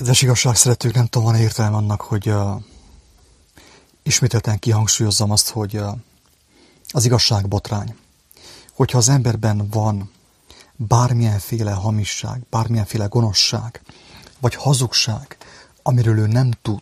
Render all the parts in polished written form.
Kedves igazságszeretők, nem tudom, van értelme annak, hogy ismételten kihangsúlyozzam azt, hogy az igazság botrány. Hogyha az emberben van bármilyenféle hamisság, bármilyenféle gonoszság, vagy hazugság, amiről ő nem tud,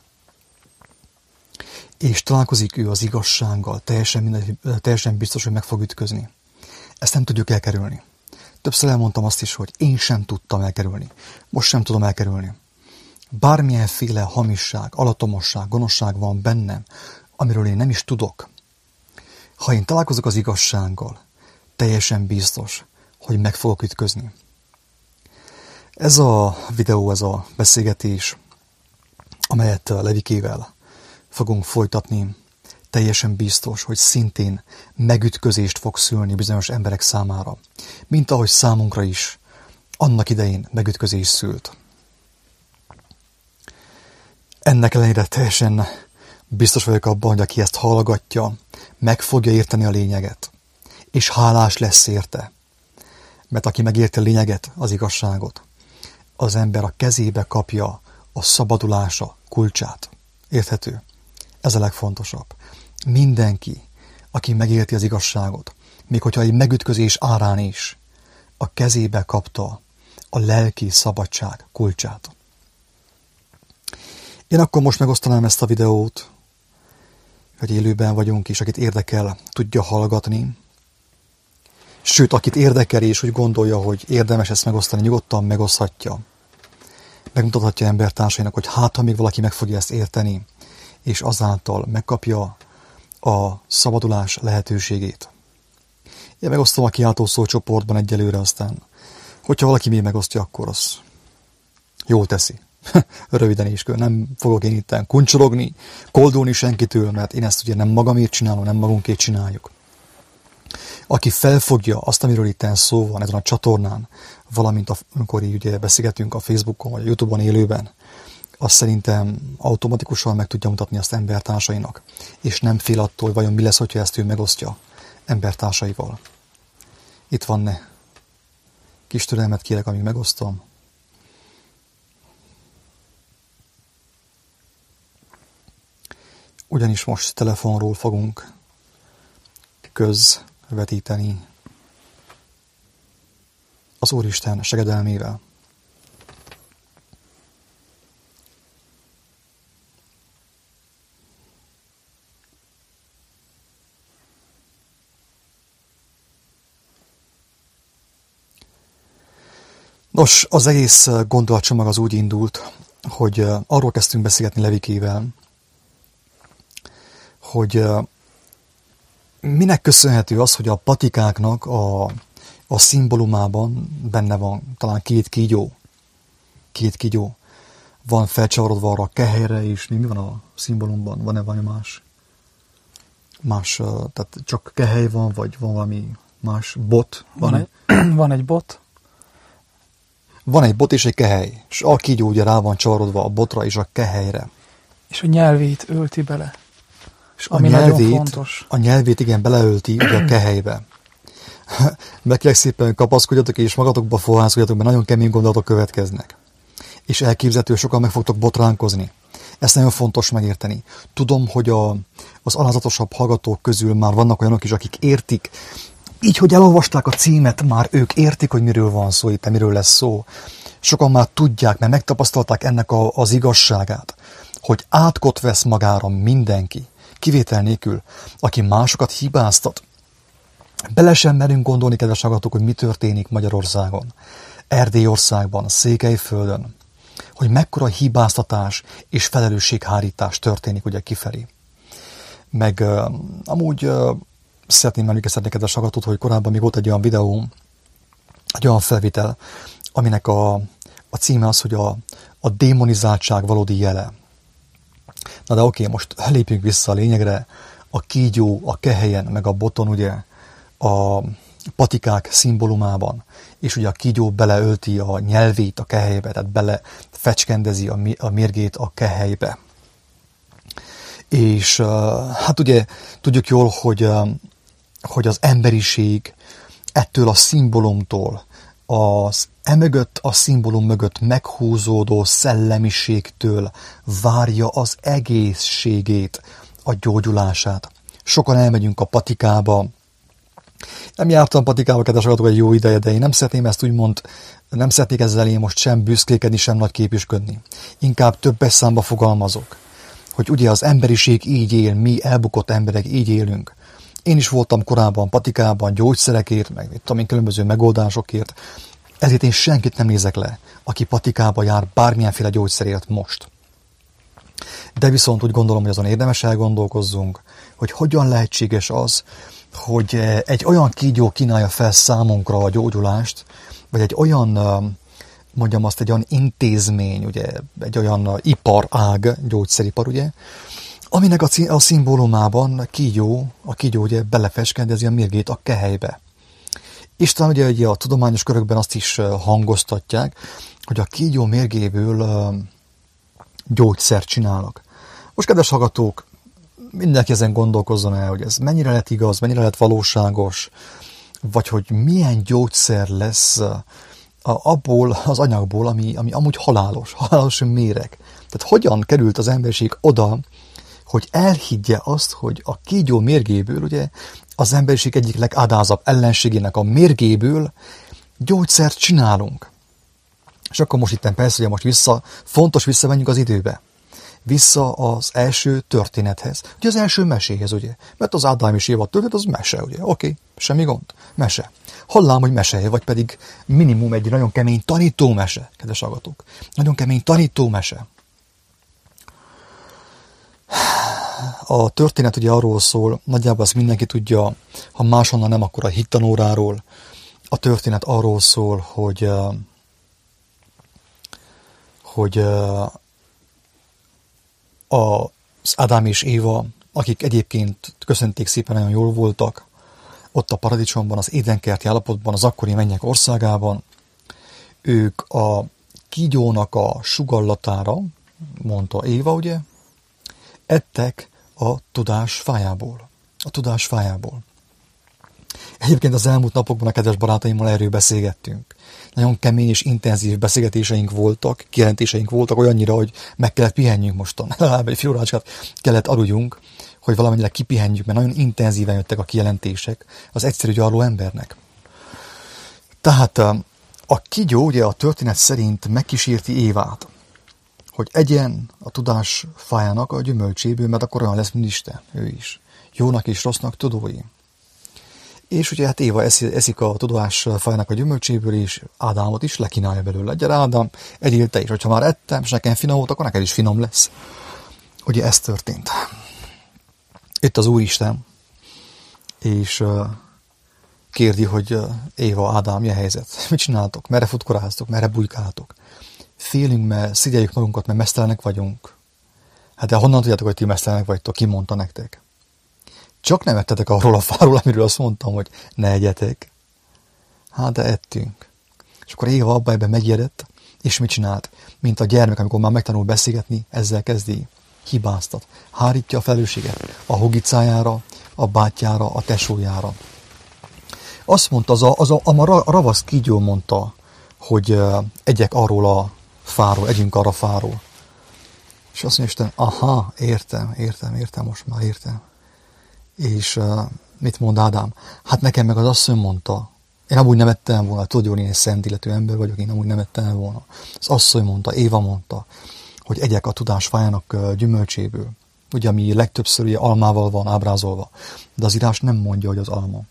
és találkozik ő az igazsággal, teljesen biztos, hogy meg fog ütközni. Ezt nem tudjuk elkerülni. Többször elmondtam azt is, hogy én sem tudtam elkerülni. Most sem tudom elkerülni. Bármilyenféle hamisság, alattomosság, gonoszság van bennem, amiről én nem is tudok. Ha én találkozok az igazsággal, teljesen biztos, hogy meg fogok ütközni. Ez a videó, ez a beszélgetés, amelyet Levikével fogunk folytatni, teljesen biztos, hogy szintén megütközést fog szülni bizonyos emberek számára, mint ahogy számunkra is annak idején megütközés szült. Ennek ellenére teljesen biztos vagyok abban, hogy aki ezt hallgatja, meg fogja érteni a lényeget, és hálás lesz érte. Mert aki megérti a lényeget, az igazságot, az ember a kezébe kapja a szabadulása kulcsát. Érthető? Ez a legfontosabb. Mindenki, aki megérti az igazságot, még hogyha egy megütközés árán is, a kezébe kapta a lelki szabadság kulcsát. Én akkor most megosztanám ezt a videót, hogy élőben vagyunk, és akit érdekel, tudja hallgatni. Sőt, akit érdekel, és úgy gondolja, hogy érdemes ezt megosztani, nyugodtan megoszthatja. Megmutathatja embertársainak, hogy hát, ha még valaki meg fogja ezt érteni, és azáltal megkapja a szabadulás lehetőségét. Én megosztom a kiáltószó csoportban egyelőre, aztán, hogyha valaki még megosztja, akkor az jól teszi. Röviden is, nem fogok én itten kuncsorogni, koldulni senkitől, mert én ezt ugye nem magamért csinálom, nem magunkért csináljuk. Aki felfogja azt, amiről itten szó van ezen a csatornán, valamint amikor így ugye beszélgetünk a Facebookon vagy a YouTube-on élőben, azt szerintem automatikusan meg tudja mutatni azt embertársainak, és nem fél attól, hogy vajon mi lesz, hogyha ezt ő megosztja embertársaival. Itt van ne. Kis türelmet kérek, amíg megosztom. Ugyanis most telefonról fogunk közvetíteni az Úristen segedelmével. Nos, az egész gondolatcsomag az úgy indult, hogy arról kezdtünk beszélgetni Levikével, hogy minek köszönhető az, hogy a patikáknak a szimbólumában benne van talán két kígyó. Van felcsavarodva arra a kehelyre is. Mi van a szimbólumban? Van-e valami más? Tehát csak kehely van, vagy van valami más bot? Van egy bot. Van egy bot és egy kehely. És a kígyó ugye rá van csavarodva a botra és a kehelyre. És a nyelvét ölti bele. És ami nagyon fontos. A nyelvét igen beleölti ugye a kehelybe. Meg kérlek szépen kapaszkodjatok és magatokba fohászkodjatok, mert nagyon kemény gondolatok következnek. És elképzelhető, sokan meg fogtok botránkozni. Ezt nagyon fontos megérteni. Tudom, hogy az alázatosabb hallgatók közül már vannak olyanok is, akik értik, így, hogy elolvasták a címet, már ők értik, hogy miről van szó, itt miről lesz szó. Sokan már tudják, mert megtapasztalták ennek az igazságát, hogy átkot vesz magára mindenki, kivétel nélkül, aki másokat hibáztat. Bele sem merünk gondolni, kedves hallgatók, hogy mi történik Magyarországon, Erdélyországban, Székelyföldön, hogy mekkora hibáztatás és felelősséghárítás történik ugye kifelé. Meg amúgy szeretném emlékeztetni, kedves hallgatót, hogy korábban még volt egy olyan videó, egy olyan felvétel, aminek a címe az, hogy a démonizáltság valódi jele. Na de oké, most lépjünk vissza a lényegre. A kígyó, a kehelyen, meg a boton ugye a patikák szimbólumában, és ugye a kígyó beleölti a nyelvét a kehelybe, tehát bele fecskendezi a mérgét a kehelybe. És hát ugye tudjuk jól, hogy az emberiség ettől a szimbólumtól, az Emögött a szimbólum mögött meghúzódó szellemiségtől várja az egészségét, a gyógyulását. Sokan elmegyünk a patikába. Nem jártam patikába, kedves hallgatók, egy jó ideje, de én nem szeretném ezt úgymond, nem szeretnék ezzel én most sem büszkékedni, sem nagy képüsködni. Inkább többes számba fogalmazok, hogy ugye az emberiség így él, mi elbukott emberek így élünk. Én is voltam korábban patikában, gyógyszerekért, meg mit tudom én, különböző megoldásokért, ezért én senkit nem nézek le, aki patikába jár bármilyenféle gyógyszerért most. De viszont úgy gondolom, hogy azon érdemes elgondolkozzunk, hogy hogyan lehetséges az, hogy egy olyan kígyó kínálja fel számunkra a gyógyulást, vagy egy olyan, mondjam azt, egy olyan intézmény, ugye, egy olyan iparág, gyógyszeripar, ugye, aminek a szimbólumában a kígyó ugye belefeskendezi a mérgét a kehelybe. Isten ugye a tudományos körökben azt is hangoztatják, hogy a kígyó mérgéből gyógyszert csinálnak. Most, kedves hallgatók, mindenki ezen gondolkozzon el, hogy ez mennyire lett igaz, mennyire lett valóságos, vagy hogy milyen gyógyszer lesz abból az anyagból, ami amúgy halálos méreg. Tehát hogyan került az emberiség oda, hogy elhiggye azt, hogy a kígyó mérgéből, ugye, az emberiség egyik legádázabb ellenségének a mérgéből gyógyszert csinálunk. És akkor most itt persze, hogy most fontos visszamenjünk az időbe. Vissza az első történethez. Ugye az első meséhez, ugye? Mert az Ádám és Éva történet, az mese, ugye? Oké, semmi gond. Mese. Hallám, hogy mese, vagy pedig minimum egy nagyon kemény tanítómese, kedves hallgatók. Nagyon kemény tanítómese. A történet ugye arról szól, nagyjából ezt mindenki tudja, ha máshonnan nem, akkor a hittanóráról. A történet arról szól, hogy az Ádám és Éva, akik egyébként köszönték szépen, nagyon jól voltak, ott a paradicsomban, az édenkerti állapotban, az akkori mennyek országában, ők a kígyónak a sugallatára, mondta Éva, ugye, ettek a tudás fájából. A tudás fájából. Egyébként az elmúlt napokban a kedves barátaimmal erről beszélgettünk. Nagyon kemény és intenzív beszélgetéseink voltak, kijelentéseink voltak olyannyira, hogy meg kellett pihenjünk mostan. Legalább egy fél órácskát kellett aluljunk, hogy valamennyire kipihenjük, mert nagyon intenzíven jöttek a kijelentések az egyszerű gyarló embernek. Tehát a kígyó ugye a történet szerint megkísérti Évát, hogy egyen a tudás fájának a gyümölcséből, mert akkor olyan lesz, mint Isten, ő is. Jónak és rossznak tudói. És ugye hát Éva eszik a tudás fájának a gyümölcséből, és Ádámot is lekínálja belőle. Gyere Ádám, egyél te is, hogyha már ettem, és nekem finom volt, akkor neked is finom lesz. Ugye ez történt. Itt az Úristen, és kérdi, hogy Éva, Ádám, milyen helyzet? Mit csináltok? Merre futkoráztok? Merre bujkáltok? Félünk, mert szigyeljük magunkat, mert meztelenek vagyunk. Hát de honnan tudjátok, hogy ti meztelenek vagytok? Ki mondta nektek? Csak nem ettetek arról a fáról, amiről azt mondtam, hogy ne egyetek. Hát de ettünk. És akkor Éva abba ebben megijedett, és mit csinált? Mint a gyermek, amikor már megtanul beszélgetni, ezzel kezdi. Hibáztat. Hárítja a felelősséget a hugicájára, a bátyjára, a tesójára. Azt mondta, a ravasz kígyó mondta, hogy egyek arról a fáról, együnk arra a fáról. És azt mondja Isten, aha, értem, most már értem. És mit mond Ádám? Hát nekem meg az asszony mondta, én amúgy nem ettem volna, tudod, hogy én egy szent illető ember vagyok, én amúgy nem ettem volna. Az asszony mondta, Éva mondta, hogy egyek a tudás fájának gyümölcséből. Ugye, ami legtöbbször ugye almával van ábrázolva, de az írás nem mondja, hogy az alma.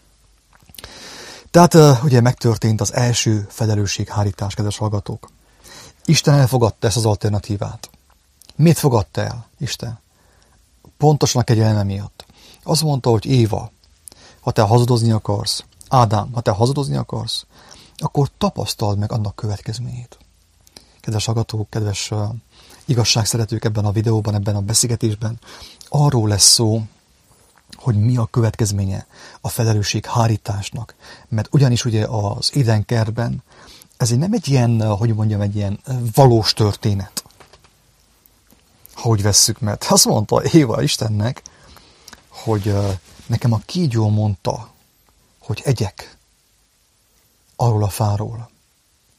Tehát ugye megtörtént az első felelősséghárítás, kedves hallgatók. Isten elfogadta ezt az alternatívát. Miért fogadta el Isten? Pontosan a kegyelme miatt. Azt mondta, hogy Éva, ha te hazudozni akarsz, Ádám, ha te hazudozni akarsz, akkor tapasztald meg annak következményét. Kedves hallgatók, kedves igazságszeretők, ebben a videóban, ebben a beszélgetésben arról lesz szó, hogy mi a következménye a felelősséghárításnak. Mert ugyanis ugye az Édenkertben ez nem egy ilyen, hogy mondjam, egy ilyen valós történet. Ha úgy vesszük, mert azt mondta Éva Istennek, hogy nekem a kígyó mondta, hogy egyek arról a fáról.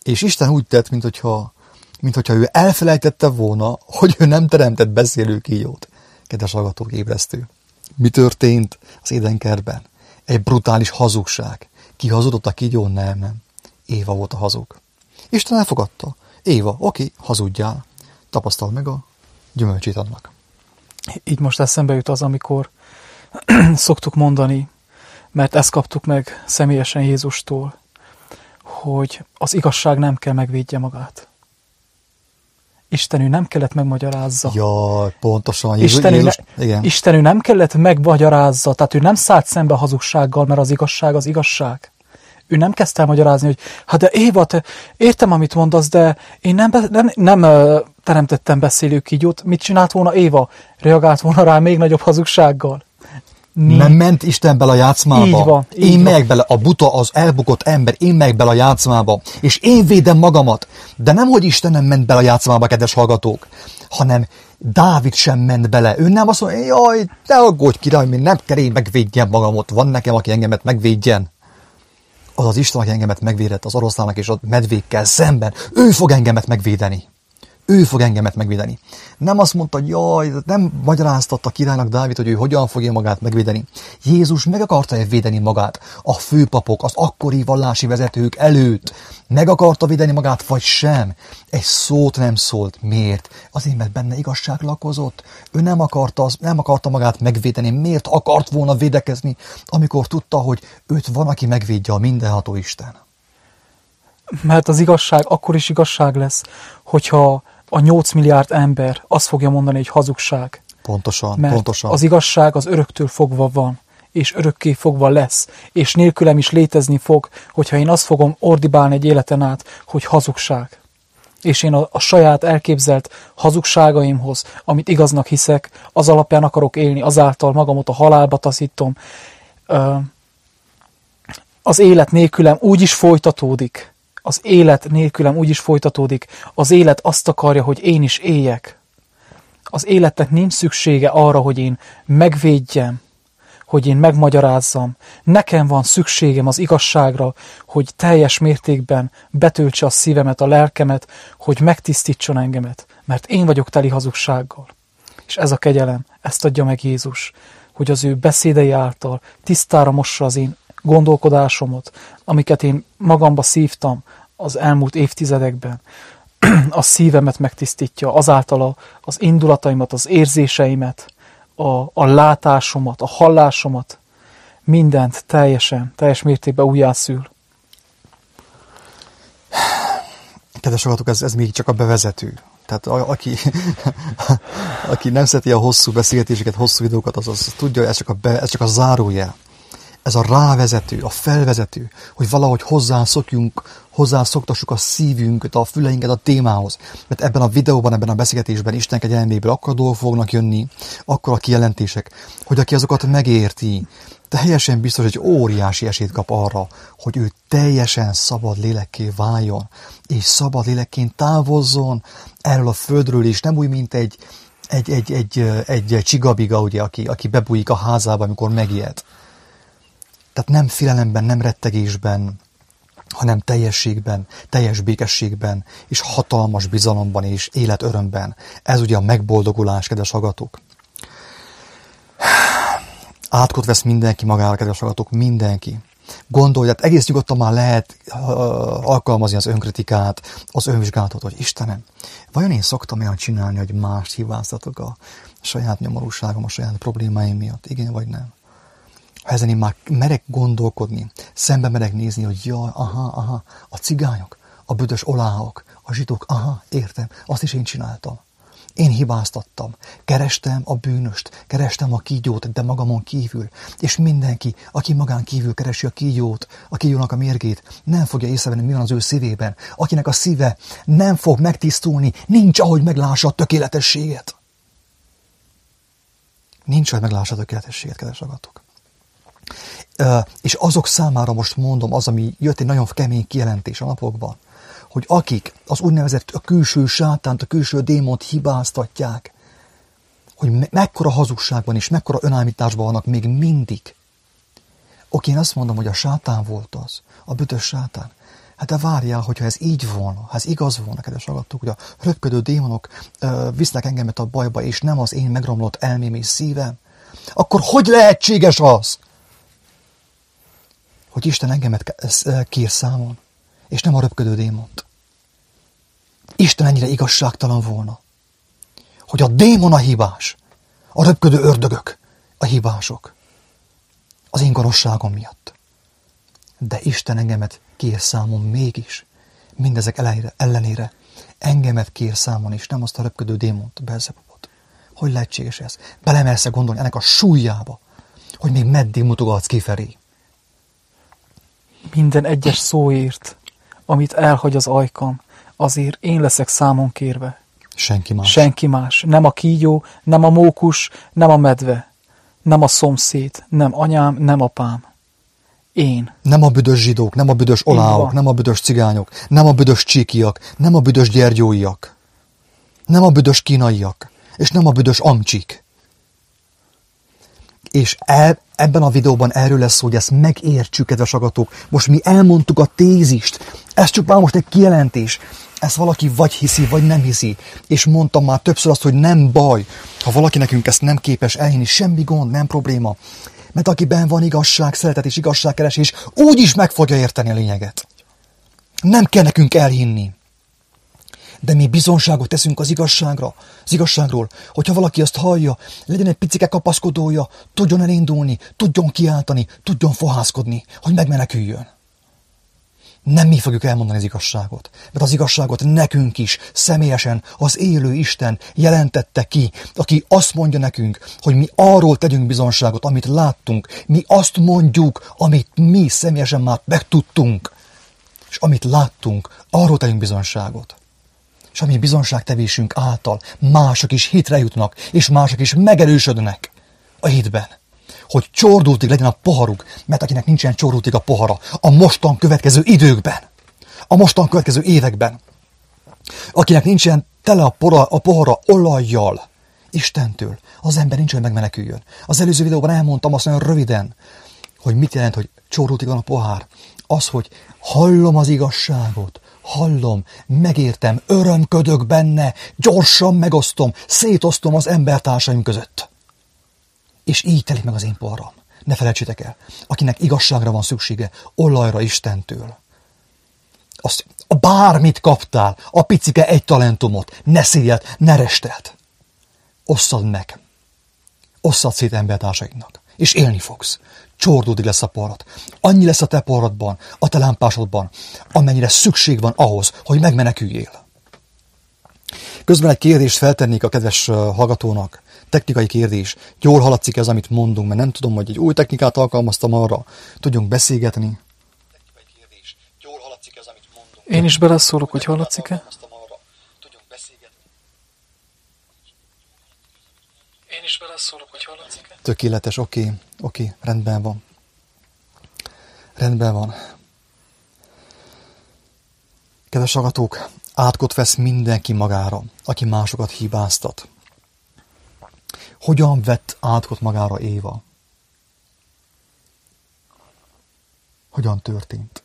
És Isten úgy tett, minthogyha ő elfelejtette volna, hogy ő nem teremtett beszélő kígyót. Kedves hallgatók, ébresztő. Mi történt az Édenkertben? Egy brutális hazugság. Ki hazudott a kígyó? Nem. Éva volt a hazug. Isten elfogadta. Éva, oké, hazudjál. Tapasztald meg a gyümölcsét annak. Így most eszembe jut az, amikor szoktuk mondani, mert ezt kaptuk meg személyesen Jézustól, hogy az igazság nem kell megvédje magát. Isten ő nem kellett megmagyarázza. Jaj, pontosan. Isten ő nem kellett megmagyarázza, tehát ő nem szállt szembe a hazugsággal, mert az igazság. Ő nem kezdte el magyarázni, hogy hát de Éva, te értem, amit mondasz, de én nem teremtettem beszélő kígyót. Mit csinált volna Éva? Reagált volna rá még nagyobb hazugsággal. Nem ment Isten bele a játszmába. Így van. Én megyek bele, a buta, az elbukott ember, én megyek bele a játszmába, és én védem magamat. De nem, hogy Isten nem ment bele a játszmába, kedves hallgatók, hanem Dávid sem ment bele. Ő nem azt mondja, jaj, ne aggódj, király, nem kell én megvédjem magamat, van nekem, aki engemet megvédjen. Az az Isten, aki engemet megvédett az oroszlánok és a medvékkel szemben, ő fog engemet megvédeni. Ő fog engemet megvédeni. Nem azt mondta, hogy jaj, nem magyaráztatta királynak Dávid, hogy ő hogyan fogja magát megvédeni. Jézus meg akarta védeni magát a főpapok, az akkori vallási vezetők előtt. Meg akarta védeni magát, vagy sem. Egy szót nem szólt. Miért? Azért, mert benne igazság lakozott. Ő nem akarta magát megvédeni. Miért akart volna védekezni, amikor tudta, hogy őt van, aki megvédje, a mindenható Isten? Mert az igazság akkor is igazság lesz, hogyha a 8 milliárd ember azt fogja mondani, hogy hazugság. Pontosan. Az igazság az öröktől fogva van, és örökké fogva lesz, és nélkülem is létezni fog, hogyha én azt fogom ordibálni egy életen át, hogy hazugság. És én a saját elképzelt hazugságaimhoz, amit igaznak hiszek, az alapján akarok élni, azáltal magamat a halálba taszítom. Az élet nélkülem úgy is folytatódik. Az élet azt akarja, hogy én is éljek. Az életnek nincs szüksége arra, hogy én megvédjem, hogy én megmagyarázzam. Nekem van szükségem az igazságra, hogy teljes mértékben betöltse a szívemet, a lelkemet, hogy megtisztítson engemet, mert én vagyok teli hazugsággal. És ez a kegyelem, ezt adja meg Jézus, hogy az ő beszédei által tisztára mossa az én gondolkodásomat, amiket én magamba szívtam az elmúlt évtizedekben. A szívemet megtisztítja, azáltal az indulataimat, az érzéseimet, a látásomat, a hallásomat, mindent teljes mértékben újjászül. Kedves hallgatók, ez még csak a bevezető. Tehát aki nem szereti a hosszú beszélgetéseket, hosszú videókat, az tudja, ez csak a zárójel. Ez a rávezető, a felvezető, hogy valahogy hozzászoktassuk a szívünket, a füleinket a témához. Mert ebben a videóban, ebben a beszélgetésben Isten kegyelméből akkor dolgok fognak jönni, akkor a kijelentések, hogy aki azokat megérti, teljesen biztos, hogy óriási esélyt kap arra, hogy ő teljesen szabad lélekké váljon, és szabad lélekként távozzon erről a földről is, nem úgy, mint egy csigabiga, ugye, aki bebújik a házába, amikor megijed. Tehát nem félelemben, nem rettegésben, hanem teljességben, teljes békességben, és hatalmas bizalomban és életörömben. Ez ugye a megboldogulás, kedves hallgatók. Átkot vesz mindenki magára, kedves hallgatók, mindenki. Gondolj, hát egész nyugodtan már lehet alkalmazni az önkritikát, az önvizsgálatot, hogy Istenem, vajon én szoktam olyan csinálni, hogy mást hibáztatok a saját nyomorúságom, a saját problémáim miatt? Igen vagy nem? Ha ezen én már merek gondolkodni, szembe merek nézni, hogy jaj, aha, a cigányok, a büdös oláhok, a zsidók, értem, azt is én csináltam. Én hibáztattam, kerestem a bűnöst, kerestem a kígyót, de magamon kívül, és mindenki, aki magán kívül keresi a kígyónak a mérgét, nem fogja észrevenni, mi van az ő szívében, akinek a szíve nem fog megtisztulni, nincs, ahogy meglássa a tökéletességet. Nincs, ahogy meglássa a tökéletességet, kedves hallgatók. És azok számára most mondom, az, ami jött egy nagyon kemény kijelentés a napokban, hogy akik az úgynevezett a külső sátánt, a külső démont hibáztatják, hogy mekkora hazugságban és mekkora önállításban vannak még mindig. Oké, én azt mondom, hogy a sátán volt az, a büdös sátán. Hát de várjál, hogyha ez így volna, ha ez igaz volna, kedves hallgatók, hogy a röpködő démonok visznek engemet a bajba, és nem az én megromlott elmém és szívem, akkor hogy lehetséges az, hogy Isten engemet kér számon, és nem a röpködő démont? Isten ennyire igazságtalan volna, hogy a démon a hibás, a röpködő ördögök a hibások, az én gonoszságom miatt. De Isten engemet kér számon mégis, mindezek ellenére engemet kér számon, és nem azt a röpködő démont, Belzebubot. Hogy lehetséges ez? Belemersz gondolni ennek a súlyába, hogy még meddig mutogatsz kifelé? Minden egyes szóért, amit elhagy az ajkam, azért én leszek számon kérve. Senki más. Senki más. Nem a kígyó, nem a mókus, nem a medve, nem a szomszéd, nem anyám, nem apám. Én. Nem a büdös zsidók, nem a büdös oláok, nem a büdös cigányok, nem a büdös csíkiak, nem a büdös gyergyóiak, nem a büdös kínaiak, és nem a büdös amcsik. És ebben a videóban erről lesz szó, hogy ezt megértsük, kedves hallgatók. Most mi elmondtuk a tézist, ez csupán most egy kijelentés. Ezt valaki vagy hiszi, vagy nem hiszi. És mondtam már többször azt, hogy nem baj, ha valaki nekünk ezt nem képes elhinni, semmi gond, nem probléma. Mert akiben van igazság, szeretet és igazságkeresés, úgy is meg fogja érteni a lényeget. Nem kell nekünk elhinni. De mi bizonságot teszünk az igazságról, hogyha valaki azt hallja, legyen egy picike kapaszkodója, tudjon elindulni, tudjon kiáltani, tudjon fohászkodni, hogy megmeneküljön. Nem mi fogjuk elmondani az igazságot, mert az igazságot nekünk is személyesen az élő Isten jelentette ki, aki azt mondja nekünk, hogy mi arról tegyünk bizonságot, amit láttunk, mi azt mondjuk, amit mi személyesen már megtudtunk, és amit láttunk, arról tegyünk bizonságot. És a mi bizonságtevésünk által mások is hitre jutnak, és mások is megerősödnek a hitben. Hogy csordultig legyen a poharuk, mert akinek nincsen csordultig a pohara, a mostan következő időkben, a mostan következő években, akinek nincsen tele a pohara olajjal, Istentől, az ember nincs, hogy megmeneküljön. Az előző videóban elmondtam azt nagyon röviden, hogy mit jelent, hogy csordultig van a pohár. Az, hogy hallom az igazságot, hallom, megértem, örömködök benne, gyorsan megosztom, szétosztom az embertársaim között. És így telik meg az én poharam. Ne felejtsétek el, akinek igazságra van szüksége, olajra Istentől. Azt, bármit kaptál, a picike egy talentumot, ne szégyeld, ne resteld. Osszad meg. Osszad szét embertársaidnak. És élni fogsz. Csorduldig lesz a poharat. Annyi lesz a te poharadban, a te lámpásodban, amennyire szükség van ahhoz, hogy megmeneküljél. Közben egy kérdést feltennék a kedves hallgatónak. Technikai kérdés. Jól hallatszik ez, amit mondunk, mert nem tudom, hogy egy új technikát alkalmaztam arra. Tudjunk beszélgetni. Technikai kérdés. Jól hallatszik ez, amit mondunk. Én is beleszólok, hogy hallatszik-e? Én is beleszólok, hogy hallatszik-e? Tökéletes, oké, rendben van. Rendben van. Kedves hallgatók, átkot vesz mindenki magára, aki másokat hibáztat. Hogyan vett átkot magára Éva? Hogyan történt?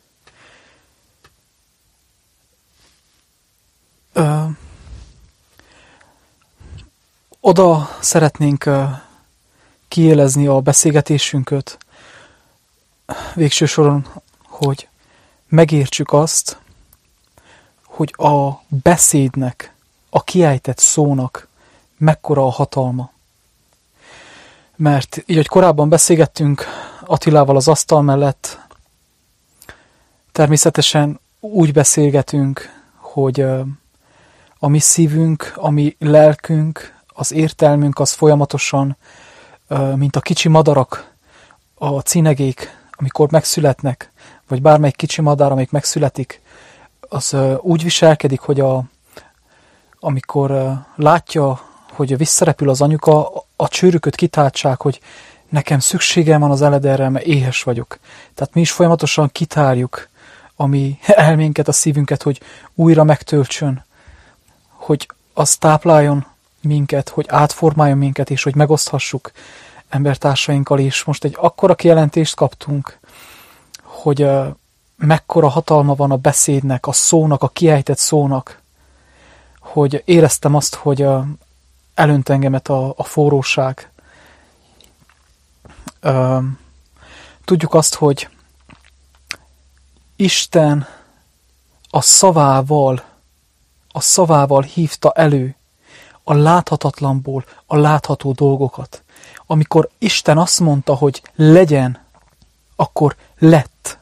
Oda szeretnénk kiélezni a beszélgetésünket végső soron, hogy megértsük azt, hogy a beszédnek, a kiejtett szónak mekkora a hatalma. Mert így, hogy korábban beszélgettünk Attilával az asztal mellett, természetesen úgy beszélgetünk, hogy a mi szívünk, a mi lelkünk, az értelmünk az folyamatosan, mint a kicsi madarak, a cinegék, amikor megszületnek, vagy bármelyik kicsi madár, amelyik megszületik, az úgy viselkedik, hogy amikor látja, hogy visszarepül az anyuka, a csőrüköt kitáltsák, hogy nekem szükségem van az elederre, mert éhes vagyok. Tehát mi is folyamatosan kitárjuk a mi elménket, a szívünket, hogy újra megtöltsön, hogy az tápláljon minket, hogy átformáljon minket, és hogy megoszthassuk embertársainkkal, és most egy akkora kijelentést kaptunk, hogy mekkora hatalma van a beszédnek, a szónak, a kiejtett szónak, hogy éreztem azt, hogy elönt engemet a forróság. Tudjuk azt, hogy Isten a szavával hívta elő a láthatatlanból a látható dolgokat. Amikor Isten azt mondta, hogy legyen, akkor lett.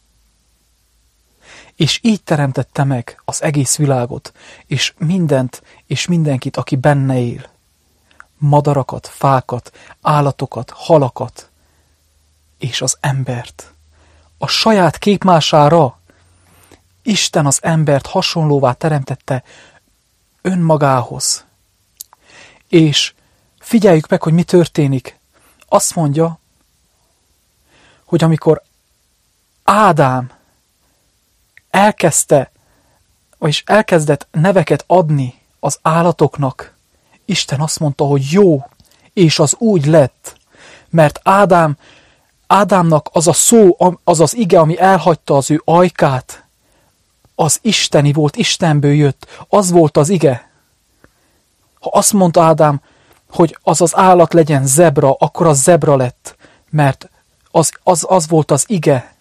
És így teremtette meg az egész világot, és mindent, és mindenkit, aki benne él. Madarakat, fákat, állatokat, halakat, és az embert. A saját képmására Isten az embert hasonlóvá teremtette önmagához. És figyeljük meg, hogy mi történik. Azt mondja, hogy amikor Ádám elkezdett neveket adni az állatoknak, Isten azt mondta, hogy jó, és az úgy lett, mert Ádámnak az a szó, az az ige, ami elhagyta az ő ajkát, az isteni volt, Istenből jött, az volt az ige. Ha azt mondta Ádám, hogy az állat legyen zebra, akkor az zebra lett, mert az volt az ige.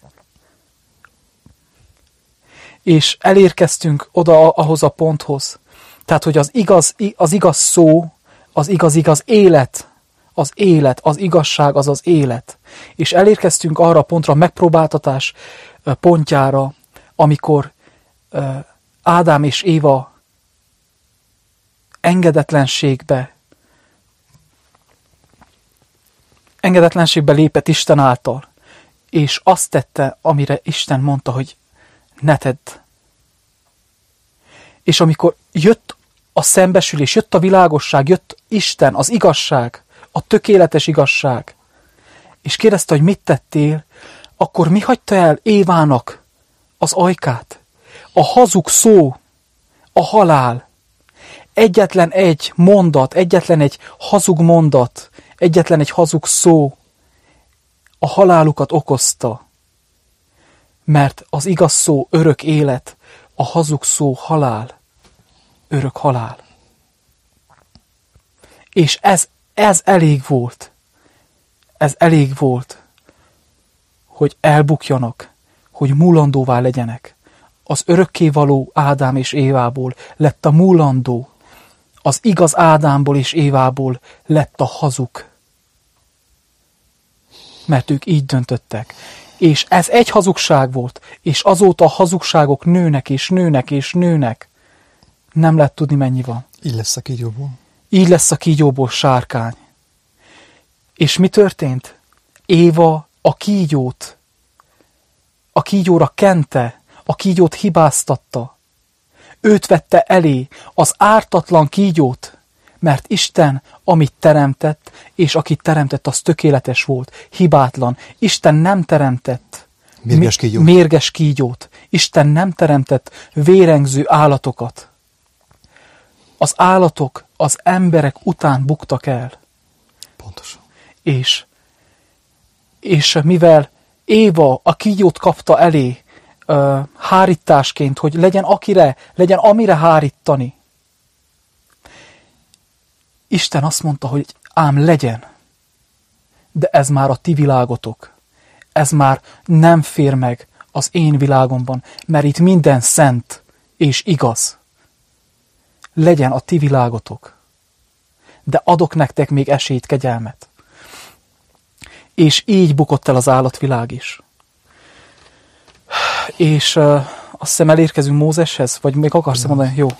És elérkeztünk oda ahhoz a ponthoz. Tehát, hogy az igaz szó, az igaz élet, az igazság, az élet. És elérkeztünk arra a pontra, a megpróbáltatás pontjára, amikor Ádám és Éva engedelmetlenségbe lépett Isten által, és azt tette, amire Isten mondta, hogy ne tedd. És amikor jött a szembesülés, jött a világosság, jött Isten, az igazság, a tökéletes igazság, és kérdezte, hogy mit tettél, akkor mi hagyta el Évának az ajkát? A hazug szó, a halál. Egyetlen egy mondat, egyetlen egy hazug mondat, egyetlen egy hazug szó a halálukat okozta. Mert az igaz szó örök élet, a hazug szó halál, örök halál. És ez elég volt. Ez elég volt, hogy elbukjanak, hogy múlandóvá legyenek. Az örökkévaló Ádám és Évából lett a múlandó. Az igaz Ádámból és Évából lett a hazug. Mert ők így döntöttek. És ez egy hazugság volt, és azóta a hazugságok nőnek és nőnek és nőnek. Nem lehet tudni, mennyi van. Így lesz a kígyóból. Így lesz a kígyóból sárkány. És mi történt? Éva a kígyóra kente, a kígyót hibáztatta. Őt vette elé, az ártatlan kígyót, mert Isten, amit teremtett, és akit teremtett, az tökéletes volt, hibátlan. Isten nem teremtett mérges kígyót. Isten nem teremtett vérengző állatokat. Az állatok az emberek után buktak el. Pontosan. És mivel Éva a kígyót kapta elé hárításként, hogy legyen amire hárítani, Isten azt mondta, hogy ám legyen, de ez már a ti világotok. Ez már nem fér meg az én világomban, mert itt minden szent és igaz. Legyen a ti világotok, de adok nektek még esélyt, kegyelmet. És így bukott el az állatvilág is. És azt hiszem elérkezünk Mózeshez, vagy még akarsz mondani? Jó.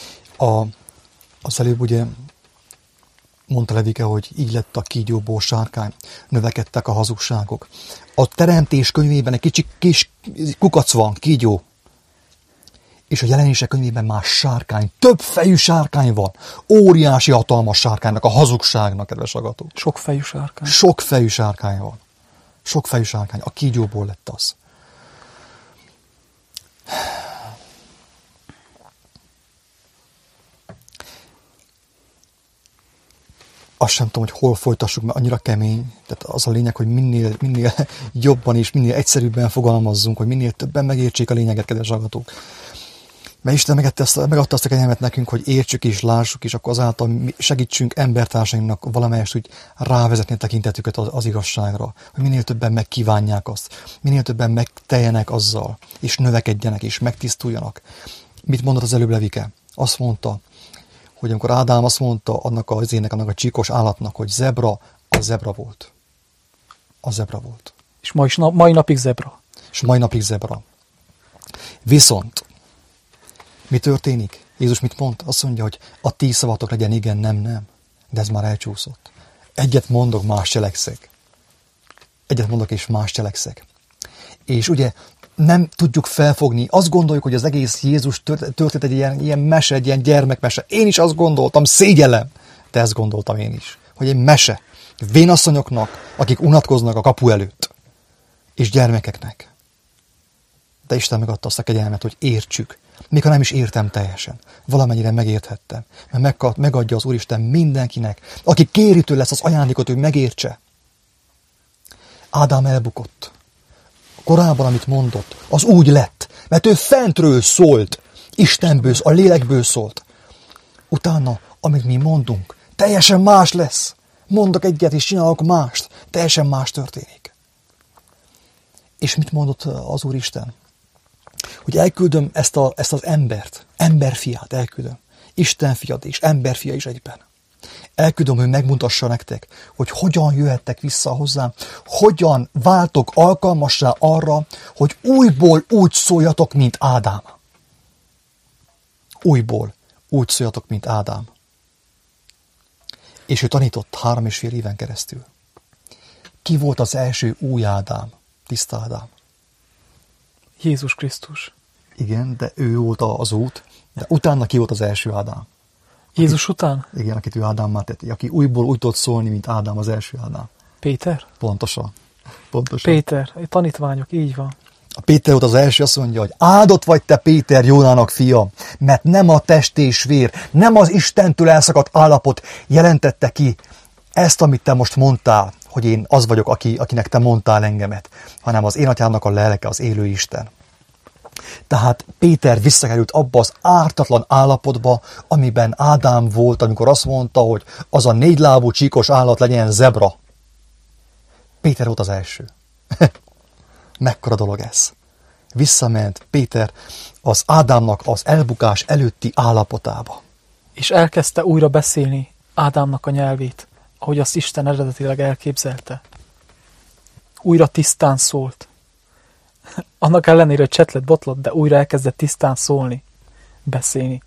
Az előbb ugye mondta Levike, hogy így lett a kígyóból sárkány, növekedtek a hazugságok. A teremtés könyvében egy kis kukac van, kígyó. És a jelenések könyvében már sárkány, több fejű sárkány van. Óriási hatalmas sárkánynak, a hazugságnak, kedves hallgatók. Sok fejű sárkány. Sok fejű sárkány van. Sok fejű sárkány. A kígyóból lett az. azt sem tudom, hogy hol folytassuk, mert annyira kemény. Tehát az a lényeg, hogy minél jobban és minél egyszerűbben fogalmazzunk, hogy minél többen megértsék a lényeget, kedves hallgatók. Mert Isten megadta azt a kegyelmet nekünk, hogy értsük és lássuk, és akkor azáltal segítsünk embertársainknak valamelyest úgy rávezetni a tekintetüket az igazságra, hogy minél többen megkívánják azt, minél többen megteljenek azzal, és növekedjenek, és megtisztuljanak. Mit mondott az előbb Levike? Azt mondta, hogy amikor Ádám azt mondta annak a csíkos állatnak, hogy zebra, az zebra volt. Az zebra volt. És mai napig zebra. És mai napig zebra. Viszont mi történik? Jézus mit mond? Azt mondja, hogy a ti szavatok legyen igen, nem, nem. De ez már elcsúszott. Egyet mondok, más cselekszek. Egyet mondok, és más cselekszek. És ugye nem tudjuk felfogni. Azt gondoljuk, hogy az egész Jézus történt egy ilyen mese, egy ilyen gyermekmese. Én is azt gondoltam, szégyellem. De ezt gondoltam én is. Hogy egy mese. Vénasszonyoknak, akik unatkoznak a kapu előtt. És gyermekeknek. De Isten megadta azt a kegyelmet, hogy értsük. Még ha nem is értem teljesen. Valamennyire megérthettem. Mert megadja az Úristen mindenkinek, aki kéri tőle ezt az ajándékot, hogy megértse. Ádám elbukott. Korábban, amit mondott, az úgy lett, mert ő fentről szólt, Istenből, a lélekből szólt. Utána, amit mi mondunk, teljesen más lesz. Mondok egyet, és csinálok mást. Teljesen más történik. És mit mondott az Úristen? Hogy elküldöm ezt az embert, emberfiát elküldöm. Isten fiad és emberfia is egyben. Elküldöm, hogy megmutassa nektek, hogy hogyan jöhettek vissza hozzám, hogyan váltok alkalmassá arra, hogy újból úgy szóljatok, mint Ádám. Újból úgy szóljatok, mint Ádám. És ő tanított 3,5 éven keresztül. Ki volt az első új Ádám, tiszta Ádám? Jézus Krisztus. Igen, de ő volt az út, de utána ki volt az első Ádám? Jézus után? Igen, akit ő Ádámmá tett, aki újból úgy tudott szólni, mint Ádám, az első Ádám. Péter? Pontosan. Péter, tanítványok, így van. A Péter volt az első, azt mondja, hogy áldott vagy te, Péter, Jónának fia, mert nem a test és vér, nem az Istentől elszakadt állapot jelentette ki ezt, amit te most mondtál, hogy én az vagyok, akinek te mondtál engemet, hanem az én atyámnak a lelke, az élő Isten. Tehát Péter visszakerült abba az ártatlan állapotba, amiben Ádám volt, amikor azt mondta, hogy az a 4 lábú csíkos állat legyen zebra. Péter volt az első. Mekkora dolog ez. Visszament Péter az Ádámnak az elbukás előtti állapotába. És elkezdte újra beszélni Ádámnak a nyelvét, ahogy azt Isten eredetileg elképzelte. Újra tisztán szólt. Annak ellenére, hogy csetlet botlott, de újra elkezdett tisztán szólni, beszélni.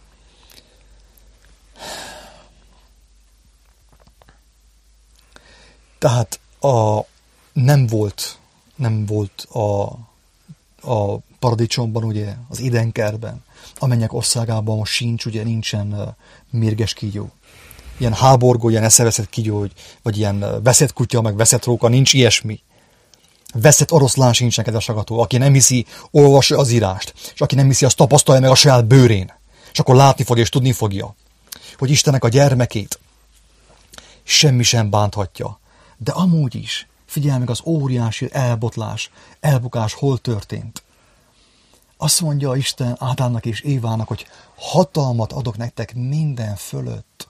Tehát nem volt a paradicsomban, ugye, az Édenkertben, a mennyek országában most sincs, ugye nincsen mérges kígyó. Ilyen háborgó, ilyen eszeveszett kígyó, vagy ilyen veszett kutya, meg veszett róka, nincs ilyesmi. Veszett oroszlán sincsen, kedves hallgató. Aki nem hiszi, olvassa az írást. És aki nem hiszi, azt tapasztalja meg a saját bőrén. És akkor látni fogja, és tudni fogja, hogy Istennek a gyermekét semmi sem bánthatja. De amúgy is, figyelj meg, az óriási elbukás hol történt. Azt mondja Isten Ádámnak és Évának, hogy hatalmat adok nektek minden fölött.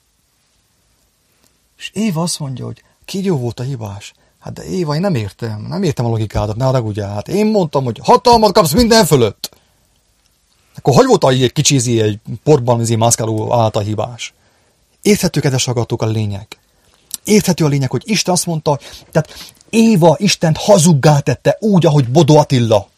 És Éva azt mondja, hogy kígyó volt a hibás. Hát de Éva, én nem értem a logikádat, ne haragudjál. Hát én mondtam, hogy hatalmat kapsz minden fölött. Akkor hogy volt egy kicsi, egy portban mászkáló állat a hibás? Érthető, kedves hallgatók, a lényeg. Érthető a lényeg, hogy Isten azt mondta, tehát Éva Istent hazuggá tette úgy, ahogy Bodó Attila,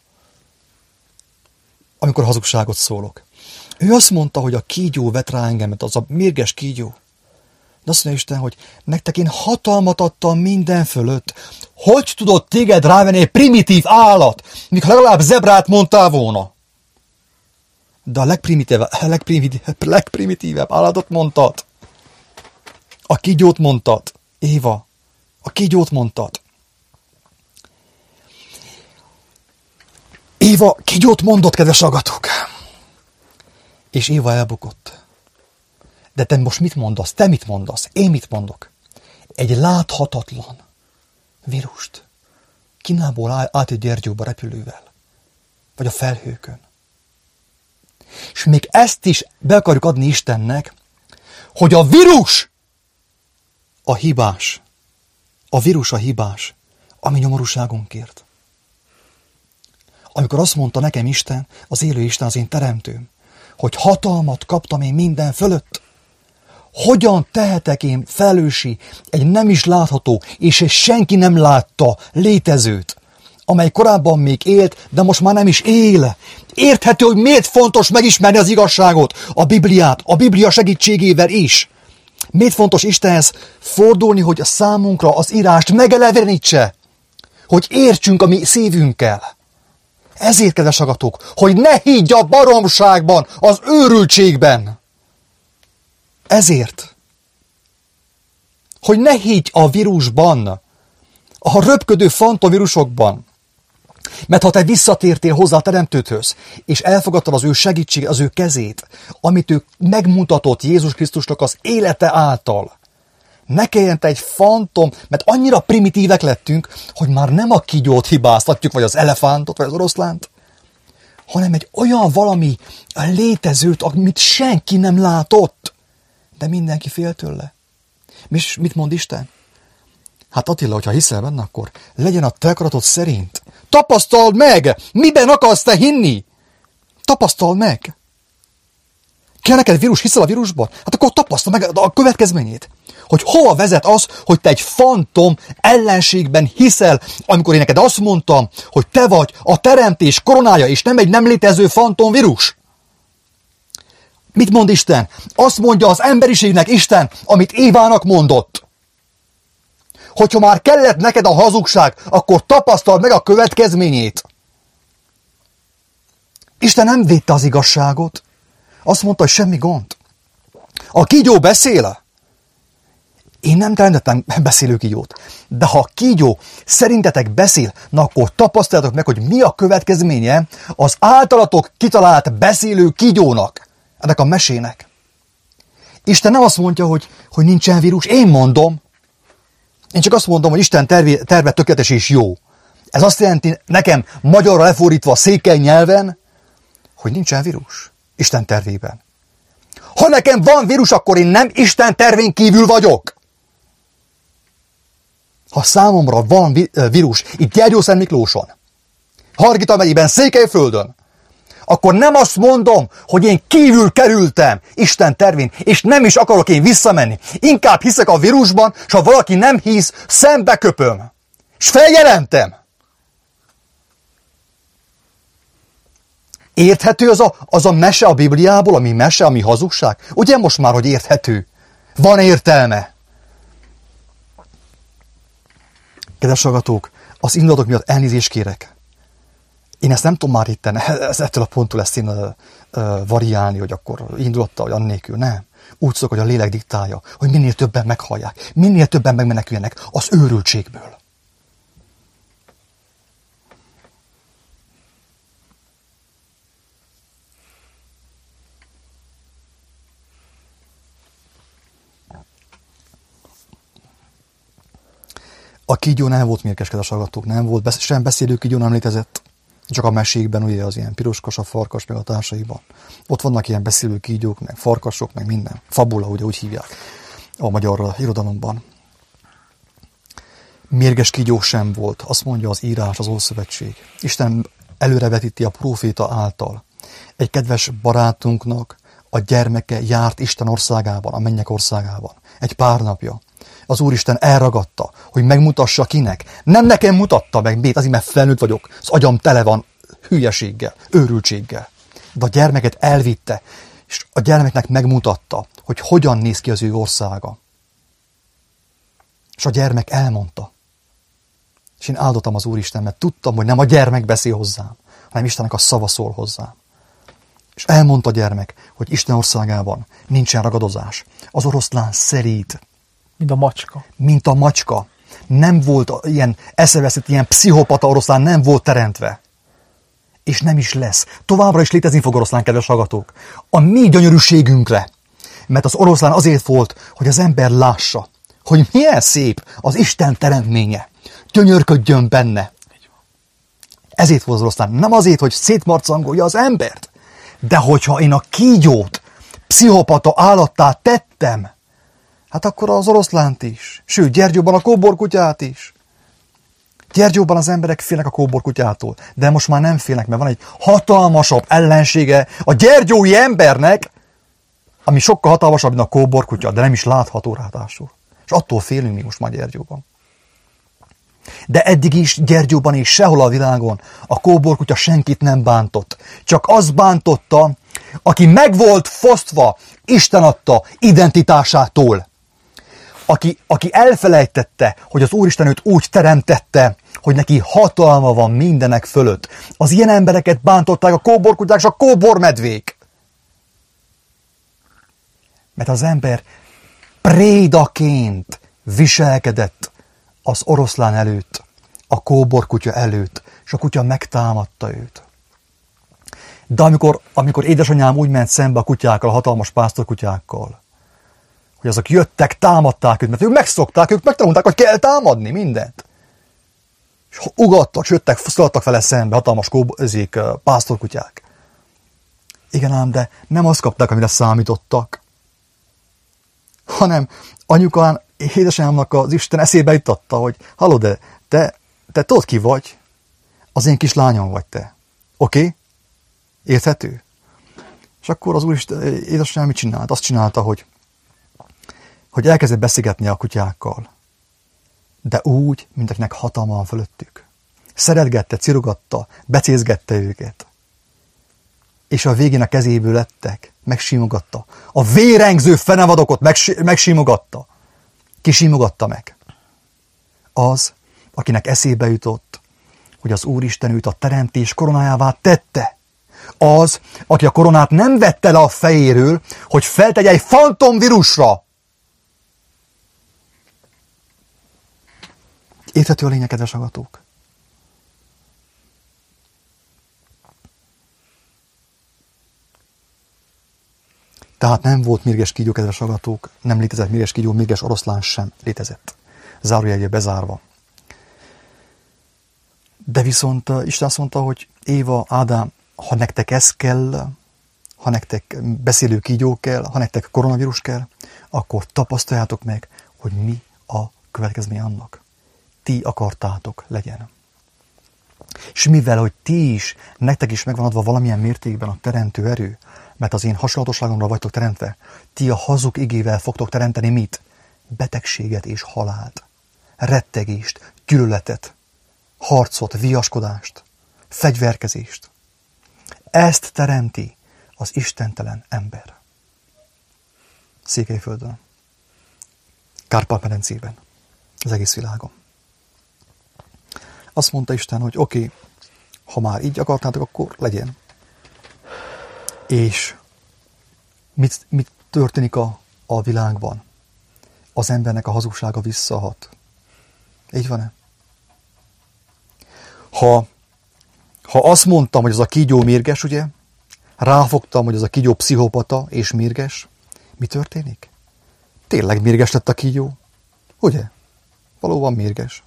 amikor hazugságot szólok. Ő azt mondta, hogy a kígyó vet rá engemet, az a mérges kígyó. De azt mondja Isten, hogy nektek én hatalmat adtam minden fölött. Hogy tudod téged rávenni egy primitív állat, mikor legalább zebrát mondtál volna? De a legprimitívebb állatot mondtad. A kígyót mondtad. Éva, a kígyót mondtad. Éva kígyót mondott, kedves hallgatók. És Éva elbukott. De te most mit mondasz? Te mit mondasz? Én mit mondok? Egy láthatatlan vírust Kínából át Gyergyóba repülővel. Vagy a felhőkön. És még ezt is be akarjuk adni Istennek, hogy a vírus a hibás. A vírus a hibás, ami nyomorúságunkért. Amikor azt mondta nekem Isten, az élő Isten, az én teremtőm, hogy hatalmat kaptam én minden fölött, hogyan tehetek én felelősi egy nem is látható, és egy senki nem látta létezőt, amely korábban még élt, de most már nem is él. Érthető, hogy miért fontos megismerni az igazságot, a Bibliát, a Biblia segítségével is. Miért fontos Istenhez fordulni, hogy a számunkra az írást megelevenítse, hogy értsünk a mi szívünkkel. Ezért, kedves hallgatók, hogy ne higgy a baromságban, az őrültségben. Ezért. Hogy ne higgy a vírusban, a röpködő fantomvírusokban. Mert ha te visszatértél hozzá a Teremtődhöz, és elfogadtad az ő segítségét, az ő kezét, amit ő megmutatott Jézus Krisztusnak az élete által, ne kelljen te egy fantom, mert annyira primitívek lettünk, hogy már nem a kígyót hibáztatjuk, vagy az elefántot, vagy az oroszlánt, hanem egy olyan valami létezőt, amit senki nem látott, de mindenki fél tőle. És mit mond Isten? Hát Attila, hogyha hiszel benne, akkor legyen a te akaratod szerint. Tapasztald meg! Miben akarsz te hinni? Tapasztald meg! Kell neked vírus, hiszel a vírusban? Hát akkor tapasztald meg a következményét. Hogy hova vezet az, hogy te egy fantom ellenségben hiszel, amikor én neked azt mondtam, hogy te vagy a teremtés koronája, és nem egy nem létező fantom vírus. Mit mond Isten? Azt mondja az emberiségnek Isten, amit Évának mondott. Hogyha már kellett neked a hazugság, akkor tapasztald meg a következményét. Isten nem védte az igazságot. Azt mondta, hogy semmi gond. A kígyó beszél. Én nem teremtettem beszélő kígyót. De ha a kígyó szerintetek beszél, na akkor tapasztaljátok meg, hogy mi a következménye az általatok kitalált beszélő kígyónak, ennek a mesének. Isten nem azt mondja, hogy nincsen vírus, én mondom. Én csak azt mondom, hogy Isten terve tökéletes és jó. Ez azt jelenti nekem magyarra lefordítva székely nyelven, hogy nincsen vírus Isten tervében. Ha nekem van vírus, akkor én nem Isten tervén kívül vagyok. Ha számomra van vírus itt Gyergyószent Miklóson, Hargita megyében, Székelyföldön, akkor nem azt mondom, hogy én kívül kerültem Isten tervén, és nem is akarok én visszamenni. Inkább hiszek a vírusban, és ha valaki nem hisz, szembe köpöm. És feljelentem. Érthető az a mese a Bibliából, ami mese, ami hazugság? Ugye most már, hogy érthető? Van értelme. Kedves hallgatók, az indulatok miatt elnézést kérek. Én ezt nem tudom már itten, ettől a ponttól ezt én variálni, hogy akkor indulattal, vagy annélkül. Nem. Úgy szok, hogy a lélek diktálja, hogy minél többen meghallják, minél többen megmeneküljenek az őrültségből. A kígyó nem volt mérges, kedves hallgatók, nem volt, sem beszélő kígyó nem létezett. Csak a mesékben, ugye az ilyen piroskas, a farkas, meg a társaiban. Ott vannak ilyen beszélő kígyók, meg farkasok, meg minden. Fabula, ugye úgy hívják a magyar irodalomban. Mérges kígyó sem volt, azt mondja az írás, az Ószövetség. Isten előrevetíti a próféta által. Egy kedves barátunknak a gyermeke járt Isten országában, a mennyek országában. Egy pár napja. Az Úristen elragadta, hogy megmutassa kinek. Nem nekem mutatta meg, azért mert felnőtt vagyok. Az agyam tele van hülyeséggel, őrültséggel. De a gyermeket elvitte, és a gyermeknek megmutatta, hogy hogyan néz ki az ő országa. És a gyermek elmondta. És én áldottam az Úristen, mert tudtam, hogy nem a gyermek beszél hozzám, hanem Istennek a szava szól hozzám. És elmondta a gyermek, hogy Isten országában nincsen ragadozás. Az oroszlán szerít. Mint a macska. Mint a macska. Nem volt ilyen eszeveszett, ilyen pszichopata oroszlán, nem volt teremtve. És nem is lesz. Továbbra is létezni fog oroszlán, kedves hallgatók. A mi gyönyörűségünkre. Mert az oroszlán azért volt, hogy az ember lássa, hogy milyen szép az Isten teremtménye. Gyönyörködjön benne. Ezért volt az oroszlán. Nem azért, hogy szétmarcangolja az embert, de hogyha én a kígyót pszichopata állattá tettem, hát akkor az oroszlánt is. Sőt, Gyergyóban a kóborkutyát is. Gyergyóban az emberek félnek a kóborkutyától, de most már nem félnek, mert van egy hatalmasabb ellensége a gyergyói embernek, ami sokkal hatalmasabb, mint a kóborkutya, de nem is látható ráadásul. És attól félünk mi most már Gyergyóban. De eddig is Gyergyóban és sehol a világon a kóborkutya senkit nem bántott. Csak az bántotta, aki meg volt fosztva Isten adta identitásától. Aki elfelejtette, hogy az Úristen őt úgy teremtette, hogy neki hatalma van mindenek fölött. Az ilyen embereket bántották a kóborkutyák és a kóbormedvék. Mert az ember prédaként viselkedett az oroszlán előtt, a kóborkutya előtt, és a kutya megtámadta őt. De amikor édesanyám úgy ment szembe a kutyákkal, a hatalmas pásztorkutyákkal, hogy azok jöttek, támadták őt, mert ők megszokták, ők megtanulták, hogy kell támadni mindent. És ugattak, jöttek, szaladtak vele szembe, hatalmas pásztorkutyák. Igen ám, de nem azt kapták, amire számítottak, hanem anyukán, édesanyámnak az Isten eszébe juttatta, hogy halló, de te tudod ki vagy? Az én kis lányom vagy te. Oké? Érthető? És akkor az Úristen, édesanyám mit csinált? Azt csinálta, hogy elkezdett beszélgetni a kutyákkal. De úgy, mint akinek hatalma van fölöttük. Szeretgette, cirogatta, becézgette őket. És a végén a kezéből lettek, megsimogatta. A vérengző fenevadokot megsimogatta. Ki simogatta meg? Az, akinek eszébe jutott, hogy az Úristen őt a teremtés koronájává tette. Az, aki a koronát nem vette le a fejéről, hogy feltegye egy fantomvírusra. Érthető a lényeg, kedves hallgatók? Tehát nem volt mérges kígyó, kedves hallgatók, nem létezett mérges kígyó, mérges oroszlán sem létezett. Zárójelje bezárva. De viszont Isten azt mondta, hogy Éva, Ádám, ha nektek ez kell, ha nektek beszélő kígyó kell, ha nektek koronavírus kell, akkor tapasztaljátok meg, hogy mi a következmény annak. Ti akartátok legyen. És mivel, hogy ti is, nektek is megvan adva valamilyen mértékben a teremtő erő, mert az én hasonlatosságomra vagytok teremtve, ti a hazug igével fogtok teremteni mit? Betegséget és halált, rettegést, gyűlöletet, harcot, viaskodást, fegyverkezést. Ezt teremti az istentelen ember. Székelyföldön, Kárpát-medencében, az egész világon. Azt mondta Isten, hogy oké, ha már így akartátok, akkor legyen. És mit történik a világban? Az embernek a hazugsága visszahat. Így van-e? Ha azt mondtam, hogy az a kígyó mérges, ugye? Ráfogtam, hogy az a kígyó pszichopata és mérges. Mi történik? Tényleg mérges lett a kígyó? Ugye? Valóban mérges.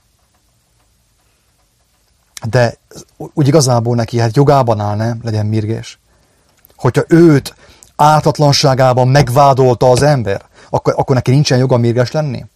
De úgy igazából neki hát jogában áll, nem? Legyen mérges. Hogyha őt ártatlanságában megvádolta az ember, akkor neki nincsen joga mérges lenni?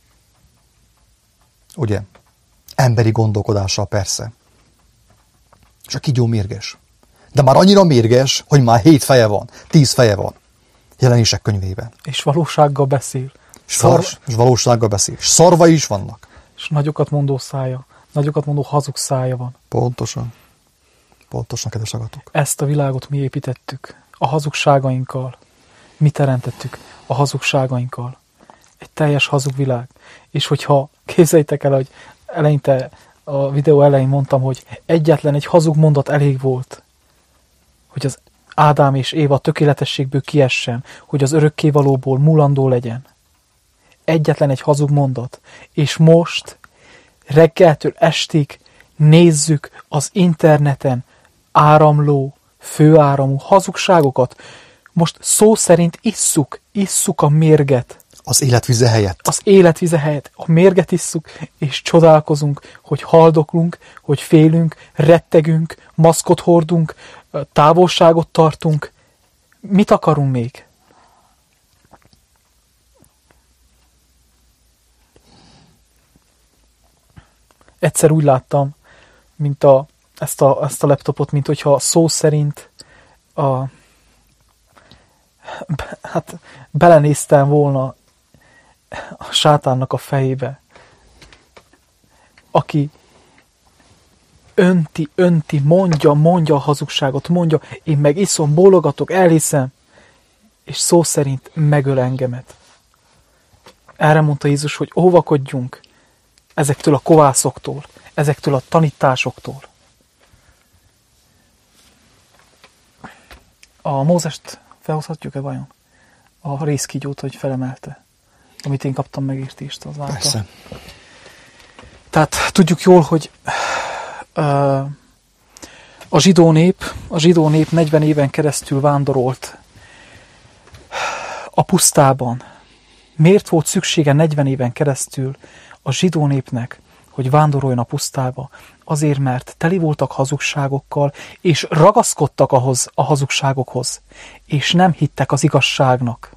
Ugye? Emberi gondolkodással persze. És a kígyó mérges. De már annyira mérges, hogy már 7 feje van, 10 feje van. Jelenések könyvében. És valósággal beszél. És valósággal beszél. És szarvai is vannak. És nagyokat mondó szája. Nagyokat mondó hazug szája van. Pontosan. Pontosan, kedves hallgatók. Ezt a világot mi építettük. A hazugságainkkal. Mi teremtettük a hazugságainkkal. Egy teljes hazug világ. És hogyha képzeljétek el, hogy eleinte a videó elején mondtam, hogy egyetlen egy hazug mondat elég volt, hogy az Ádám és Éva tökéletességből kiessen, hogy az örökkévalóból múlandó legyen. Egyetlen egy hazug mondat. És most reggeltől estig nézzük az interneten áramló, főáramú hazugságokat. most szó szerint isszuk a mérget. Az életvize helyett. Az életvize helyett. A mérget isszuk, és csodálkozunk, hogy haldoklunk, hogy félünk, rettegünk, maszkot hordunk, távolságot tartunk. Mit akarunk még? Egyszer úgy láttam, mint ezt a laptopot, mint hogyha szó szerint belenéztem volna a sátánnak a fejébe, aki önti, mondja a hazugságot, mondja, én meg iszom, bólogatok, elhiszem, és szó szerint megöl engemet. Erre mondta Jézus, hogy óvakodjunk ezektől a kovászoktól, ezektől a tanításoktól. A Mózest felhozhatjuk-e vajon? A rézkígyót, hogy felemelte, amit én kaptam megértést az által. Persze. Tehát tudjuk jól, hogy a zsidó nép 40 éven keresztül vándorolt a pusztában. Miért volt szüksége 40 éven keresztül a zsidó népnek, hogy vándoroljon a pusztába? Azért, mert teli voltak hazugságokkal, és ragaszkodtak ahhoz a hazugságokhoz, és nem hittek az igazságnak.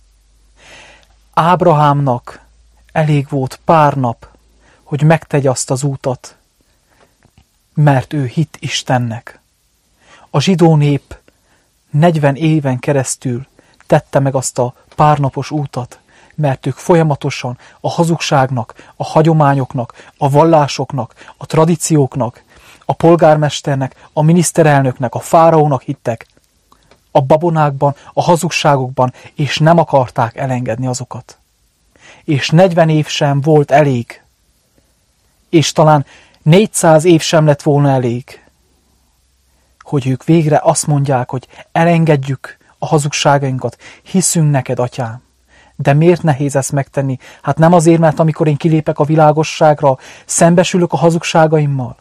Ábrahámnak elég volt pár nap, hogy megtegye azt az útat, mert ő hitt Istennek. A zsidó nép 40 éven keresztül tette meg azt a párnapos útat, mert ők folyamatosan a hazugságnak, a hagyományoknak, a vallásoknak, a tradícióknak, a polgármesternek, a miniszterelnöknek, a fáraónak hittek, a babonákban, a hazugságokban, és nem akarták elengedni azokat. És 40 év sem volt elég, és talán 400 év sem lett volna elég, hogy ők végre azt mondják, hogy elengedjük a hazugságainkat, hiszünk neked, atyám. De miért nehéz ezt megtenni? Hát nem azért, mert amikor én kilépek a világosságra, szembesülök a hazugságaimmal.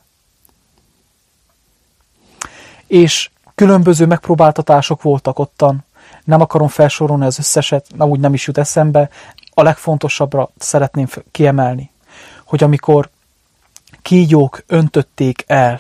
És különböző megpróbáltatások voltak ottan. Nem akarom felsorolni az összeset, úgy nem is jut eszembe. A legfontosabbra szeretném kiemelni, hogy amikor kígyók öntötték el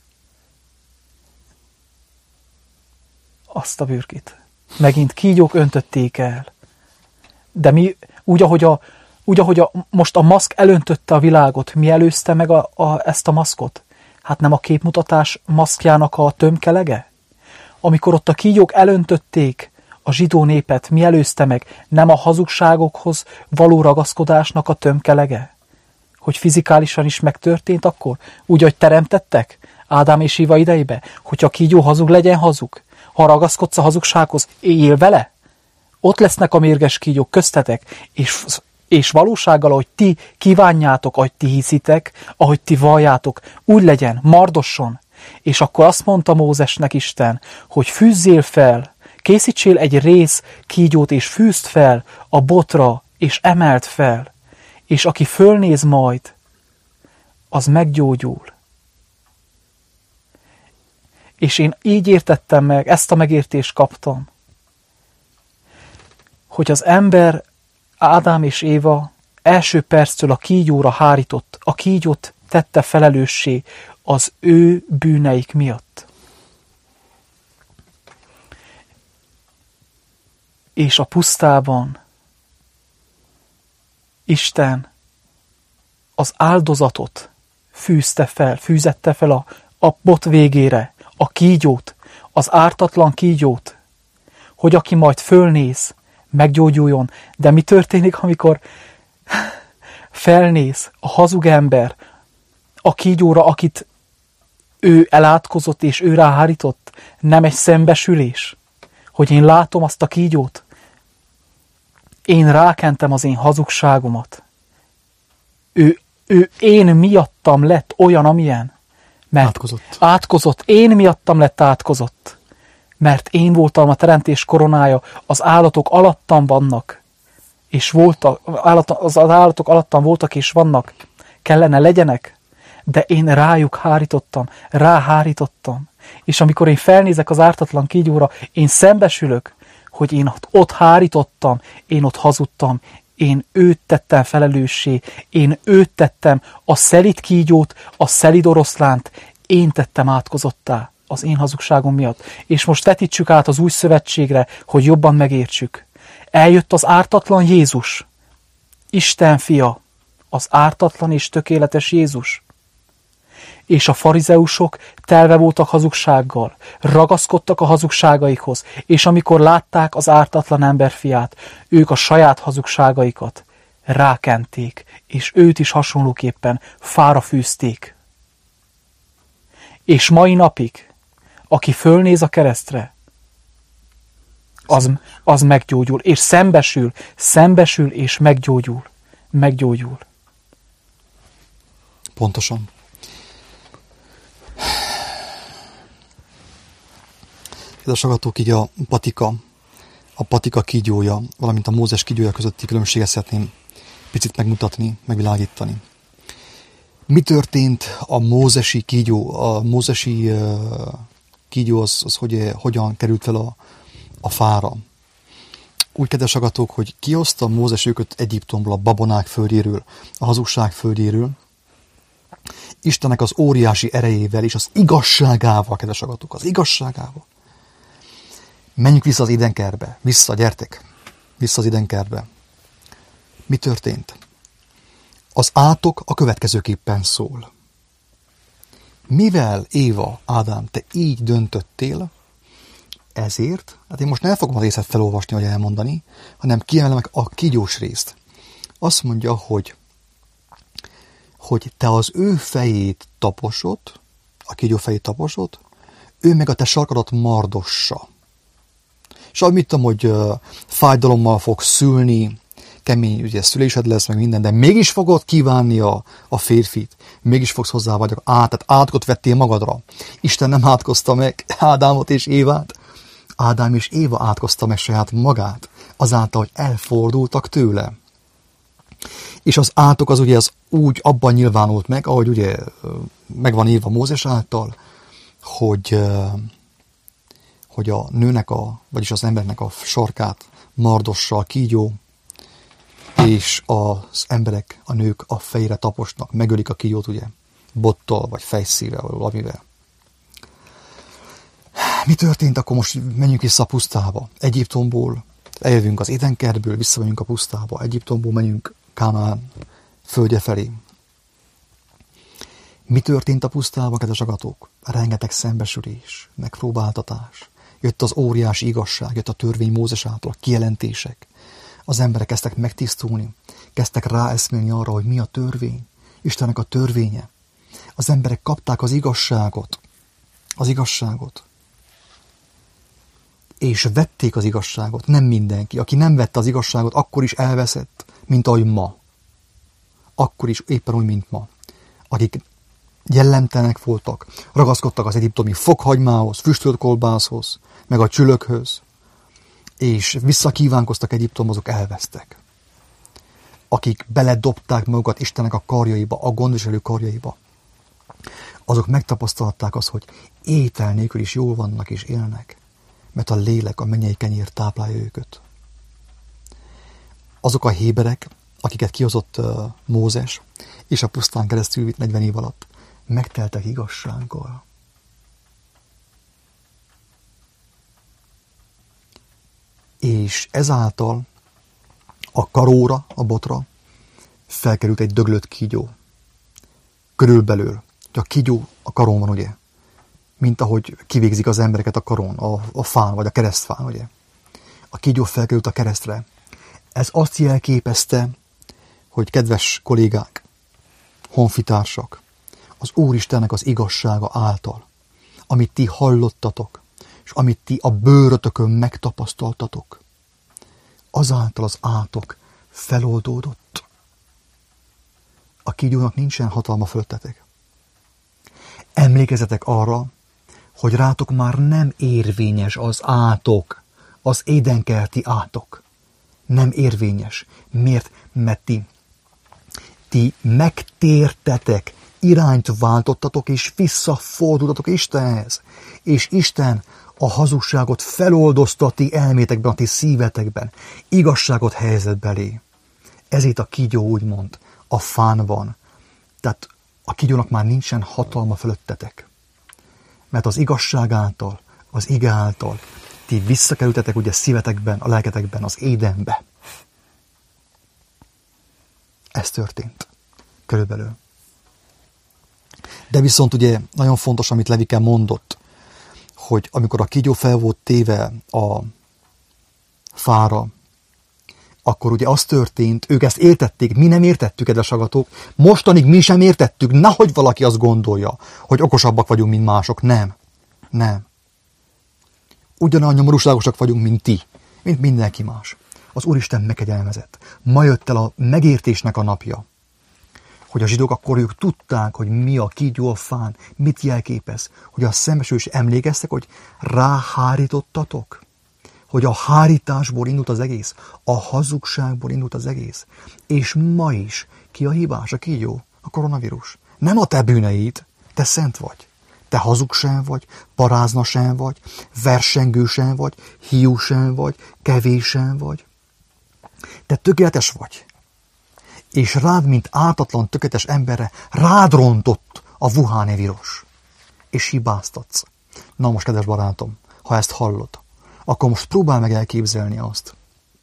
azt a bürkit. Megint kígyók öntötték el. De mi, úgy, ahogy most a maszk elöntötte a világot, mi előzte meg ezt a maszkot? Hát nem a képmutatás maszkjának a tömkelege? Amikor ott a kígyók elöntötték a zsidó népet, mi előzte meg? Nem a hazugságokhoz való ragaszkodásnak a tömkelege? Hogy fizikálisan is megtörtént akkor? Úgy, hogy teremtettek Ádám és Éva idejébe? Hogyha a kígyó hazug, legyen hazug. Ha ragaszkodsz a hazugsághoz, éljél vele. Ott lesznek a mérges kígyók köztetek, és valósággal, ahogy ti kívánjátok, ahogy ti hiszitek, ahogy ti valljátok, úgy legyen, mardosson. És akkor azt mondta Mózesnek Isten, hogy fűzzél fel, készítsél egy rész kígyót, és fűzd fel a botra, és emeld fel. És aki fölnéz majd, az meggyógyul. És én így értettem meg, ezt a megértést kaptam, hogy az ember, Ádám és Éva első perctől a kígyóra hárított, a kígyót tette felelőssé az ő bűneik miatt. És a pusztában Isten az áldozatot fűzette fel a bot végére, a kígyót, az ártatlan kígyót, hogy aki majd fölnéz, meggyógyuljon. De mi történik, amikor felnéz a hazug ember a kígyóra, akit ő elátkozott és ő ráhárított? Nem egy szembesülés, hogy én látom azt a kígyót, én rákentem az én hazugságomat. Ő én miattam lett olyan, amilyen. Mert átkozott. Én miattam lett átkozott. Mert én voltam a teremtés koronája, az állatok alattam vannak, és az állatok alattam voltak és vannak, kellene legyenek, de én rájuk ráhárítottam. És amikor én felnézek az ártatlan kígyóra, én szembesülök, hogy én ott hárítottam, én ott hazudtam, én őt tettem felelőssé, én őt tettem a szelíd kígyót, a szelíd oroszlánt, én tettem átkozottá az én hazugságom miatt. És most vetítsük át az új szövetségre, hogy jobban megértsük. Eljött az ártatlan Jézus, Isten fia, az ártatlan és tökéletes Jézus. És a farizeusok telve voltak hazugsággal, ragaszkodtak a hazugságaikhoz, és amikor látták az ártatlan emberfiát, ők a saját hazugságaikat rákenték, és őt is hasonlóképpen fára fűzték. És mai napig, aki fölnéz a keresztre, az meggyógyul, és szembesül és meggyógyul. Pontosan. Kedves hallgatók, így a patika kígyója, valamint a Mózes kígyója közötti különbséget szeretném picit megmutatni, megvilágítani. Mi történt a mózesi kígyó? A mózesi kígyó az hogyan került fel a fára? Úgy, kedves hallgatók, hogy kihozta Mózes őket Egyiptomból, a babonák földjéről, a hazugság földjéről, Istennek az óriási erejével és az igazságával, kedves hallgatók, az igazságával. Menjünk vissza az Édenkertbe. Gyertek. Vissza az Édenkertbe. Mi történt? Az átok a következőképpen szól. Mivel, Éva, Ádám, te így döntöttél, ezért, hát én most nem fogom a részet felolvasni, vagy elmondani, hanem kiemelem a kígyós részt. Azt mondja, hogy te az ő fejét taposod, a kígyó fejét taposod, ő meg a te sarkadat mardossa. És ahogy mit tudom, hogy fájdalommal fog szülni, kemény ugye, szülésed lesz, meg minden, de mégis fogod kívánni a férfit, mégis fogsz hozzá vagyok tehát átkot vettél magadra. Isten nem átkozta meg Ádámot és Évát, Ádám és Éva átkozta meg saját magát, azáltal, hogy elfordultak tőle. És az átok az ugye az úgy abban nyilvánult meg, ahogy ugye meg van írva Mózes által, hogy a nőnek, vagyis az embernek a sarkát mardossa a kígyó, és az emberek, a nők a fejére taposnak, megölik a kígyót, ugye, bottal, vagy fejszívvel, vagy valamivel. Mi történt? Akkor most menjünk vissza a pusztába. Egyiptomból eljövünk az Édenkertből, visszamegyünk a pusztába. Egyiptomból menjünk Kánaán földje felé. Mi történt a pusztában, kedves agatók? Rengeteg szembesülés, megpróbáltatás. Jött az óriási igazság, jött a törvény Mózes által, a kijelentések. Az emberek kezdtek megtisztulni, kezdtek ráeszmélni arra, hogy mi a törvény, Istennek a törvénye. Az emberek kapták az igazságot, és vették az igazságot. Nem mindenki. Aki nem vette az igazságot, akkor is elveszett, mint ahogy ma. Akkor is éppen úgy, mint ma. Akik jellemtelenek voltak, ragaszkodtak az egyiptomi fokhagymához, füstölt kolbászhoz, meg a csülökhöz, és visszakívánkoztak Egyiptomhoz, azok elvesztek. Akik beledobták magukat Istennek a karjaiba, a gondviselő karjaiba, azok megtapasztalták azt, hogy étel nélkül is jól vannak és élnek, mert a lélek, a mennyei kenyér táplálja őket. Azok a héberek, akiket kihozott Mózes, és a pusztán keresztül vitt 40 év alatt, megteltek igazsággal. És ezáltal a karóra, a botra felkerült egy döglött kígyó. Körülbelül, hogy a kígyó a karon van, ugye? Mint ahogy kivégzik az embereket a karon, a fán, vagy a keresztfán, ugye? A kígyó felkerült a keresztre. Ez azt jelképezte, hogy kedves kollégák, honfitársak, az Úristennek az igazsága által, amit ti hallottatok, és amit ti a bőrötökön megtapasztaltatok, azáltal az átok feloldódott. A kígyónak nincsen hatalma föltetek. Emlékezzetek arra, hogy rátok már nem érvényes az átok, az édenkerti átok. Nem érvényes. Miért? Mert ti megtértetek irányt váltottatok, és visszafordultatok Istenhez. És Isten a hazugságot feloldozta a ti elmétekben, a ti szívetekben. Igazságot helyezett belé. Ezért a kígyó úgy mond, a fán van. Tehát a kígyónak már nincsen hatalma fölöttetek. Mert az igazság által, az ige által ti visszakerültetek ugye szívetekben, a lelketekben, az Édenbe. Ez történt. Körülbelül. De viszont ugye nagyon fontos, amit Levike mondott, hogy amikor a kígyó fel volt téve a fára, akkor ugye az történt, ők ezt értették, mi nem értettük, kedves hallgatók, mostanig mi sem értettük, nehogy valaki azt gondolja, hogy okosabbak vagyunk, mint mások. Nem. Nem. Ugyanannyi nyomorúságosak vagyunk, mint ti, mint mindenki más. Az Úristen megkegyelmezett. Ma jött el a megértésnek a napja, hogy a zsidók akkor ők tudták, hogy mi a kígyó a fán, mit jelképez, hogy a szembesülés emlékeztek, hogy ráhárítottatok, hogy a hárításból indult az egész, a hazugságból indult az egész. És ma is ki a hibás, a kígyó, a koronavírus. Nem a te bűneid, te szent vagy. Te hazug sem vagy, parázna sem vagy, versengő sem vagy, hiú sem vagy, kevés sem vagy. Te tökéletes vagy. És rád, mint ártatlan, tökéletes emberre, rád rontott a Wuhani vírus. És hibáztatsz. Na most, kedves barátom, ha ezt hallod, akkor most próbálj meg elképzelni azt,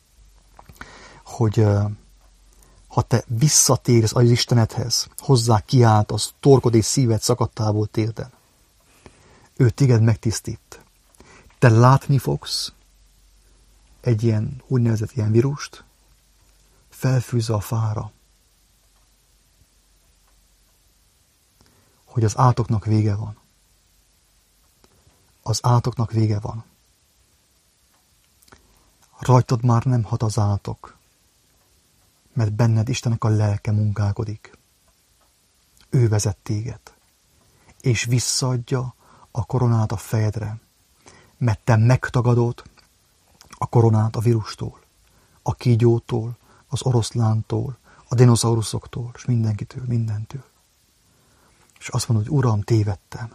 hogy ha te visszatérsz az Istenedhez, hozzá kiáltasz, torkod és szíved szakadtából térden, ő téged megtisztít. Te látni fogsz egy ilyen úgynevezett ilyen vírust, felfűzve a fára, hogy az átoknak vége van. Az átoknak vége van. Rajtad már nem hat az átok, mert benned Istennek a lelke munkálkodik. Ő vezet téged, és visszaadja a koronát a fejedre, mert te megtagadod a koronát a vírustól, a kígyótól, az oroszlántól, a dinoszauruszoktól, és mindenkitől, mindentől. És azt mondod, hogy Uram, tévedtem.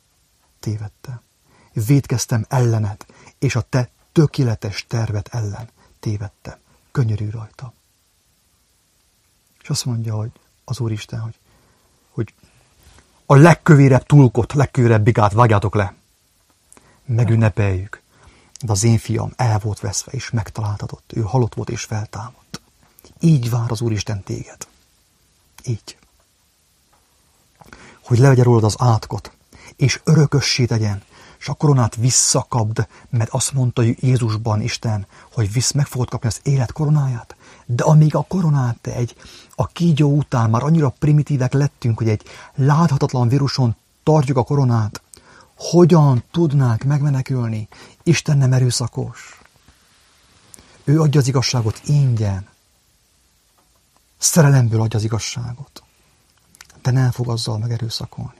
Vétkeztem ellened, és a te tökéletes tervet ellen tévedtem. Könyörülj rajta. És azt mondja, hogy az Úristen, hogy a legkövérebb tulkot, legkövérebb bigát vágjátok le. Megünnepeljük. De az én fiam el volt veszve, és megtaláltatott. Ő halott volt, és feltámadt. Így vár az Úristen téged. Így. Hogy levegye rólad az átkot, és örökössé tegyen, és a koronát visszakapd, mert azt mondta Jézusban Isten, hogy meg fogod kapni az élet koronáját. De amíg a koronát a kígyó után már annyira primitívek lettünk, hogy egy láthatatlan víruson tartjuk a koronát, hogyan tudnánk megmenekülni? Isten nem erőszakos. Ő adja az igazságot ingyen. Szerelemből adja az igazságot. De nem fog azzal megerőszakolni.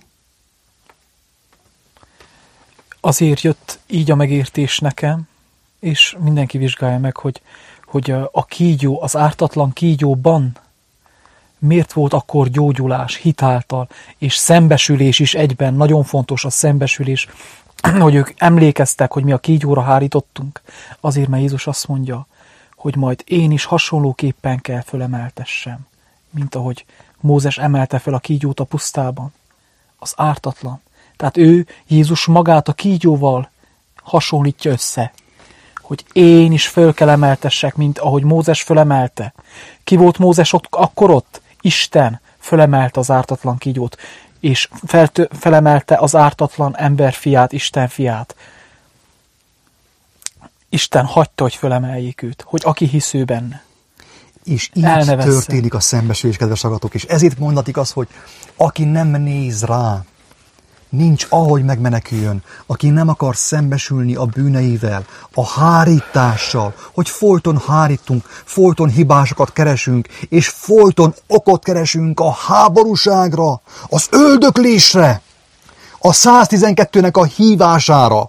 Azért jött így a megértés nekem, és mindenki vizsgálja meg, hogy a kígyó, az ártatlan kígyóban miért volt akkor gyógyulás hitáltal, és szembesülés is egyben. Nagyon fontos a szembesülés, hogy ők emlékeztek, hogy mi a kígyóra hárítottunk. Azért, mert Jézus azt mondja, hogy majd én is hasonlóképpen kell fölemeltessem, mint ahogy Mózes emelte fel a kígyót a pusztában. Az ártatlan. Tehát ő, Jézus magát a kígyóval hasonlítja össze, hogy én is föl kell emeltessek, mint ahogy Mózes fölemelte. Ki volt Mózes akkor ott? Isten fölemelte az ártatlan kígyót, és felemelte az ártatlan ember fiát, Isten fiát. Isten hagyta, hogy fölemeljék őt, hogy aki hisz ő benne. És így történik a szembesülés, kedves hallgatók, és ezért mondatik az, hogy aki nem néz rá, nincs ahogy megmeneküljön, aki nem akar szembesülni a bűneivel, a hárítással, hogy folyton hárítunk, folyton hibásokat keresünk, és folyton okot keresünk a háborúságra, az öldöklésre, a 112-nek a hívására.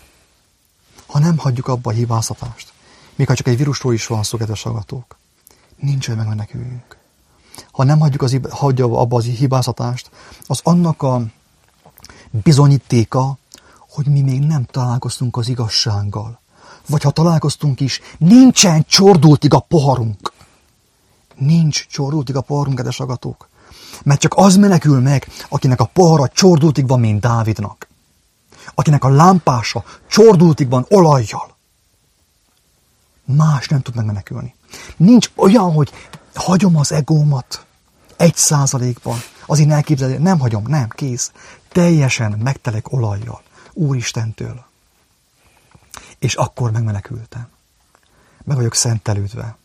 Ha nem hagyjuk abba a hibáztatást, még ha csak egy vírusról is van szó, kedves hallgatók, Nincs, hogy megmeneküljünk. Ha nem hagyja abba az hibázatást, az annak a bizonyítéka, hogy mi még nem találkoztunk az igazsággal. Vagy ha találkoztunk is, nincsen csordultig a poharunk. Nincs csordultig a poharunk, kedves hallgatók. Mert csak az menekül meg, akinek a pohara csordultig van, mint Dávidnak. Akinek a lámpása csordultig van olajjal. Más nem tud megmenekülni. Nincs olyan, hogy hagyom az egómat 1%-ban. Az én elképzelés, nem hagyom, nem, kész. Teljesen megtelek olajjal. Úristentől. És akkor megmenekültem. Meg vagyok szentelődve.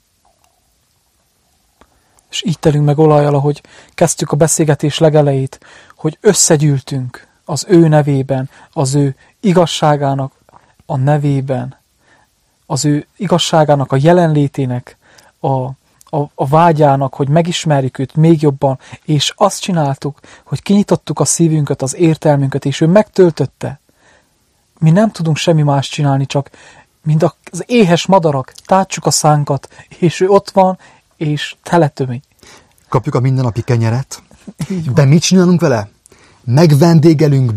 És így telünk meg olajjal, ahogy kezdtük a beszélgetés legelejét, hogy összegyűltünk az ő nevében, az ő igazságának a nevében, az ő igazságának a jelenlétének, a vágyának, hogy megismerjük őt még jobban, és azt csináltuk, hogy kinyitottuk a szívünket, az értelmünket, és ő megtöltötte. Mi nem tudunk semmi más csinálni, csak mint az éhes madarak, tátssuk a szánkat, és ő ott van, és teletömi. Kapjuk a mindennapi kenyeret, de mit csinálunk vele? Megvendégelünk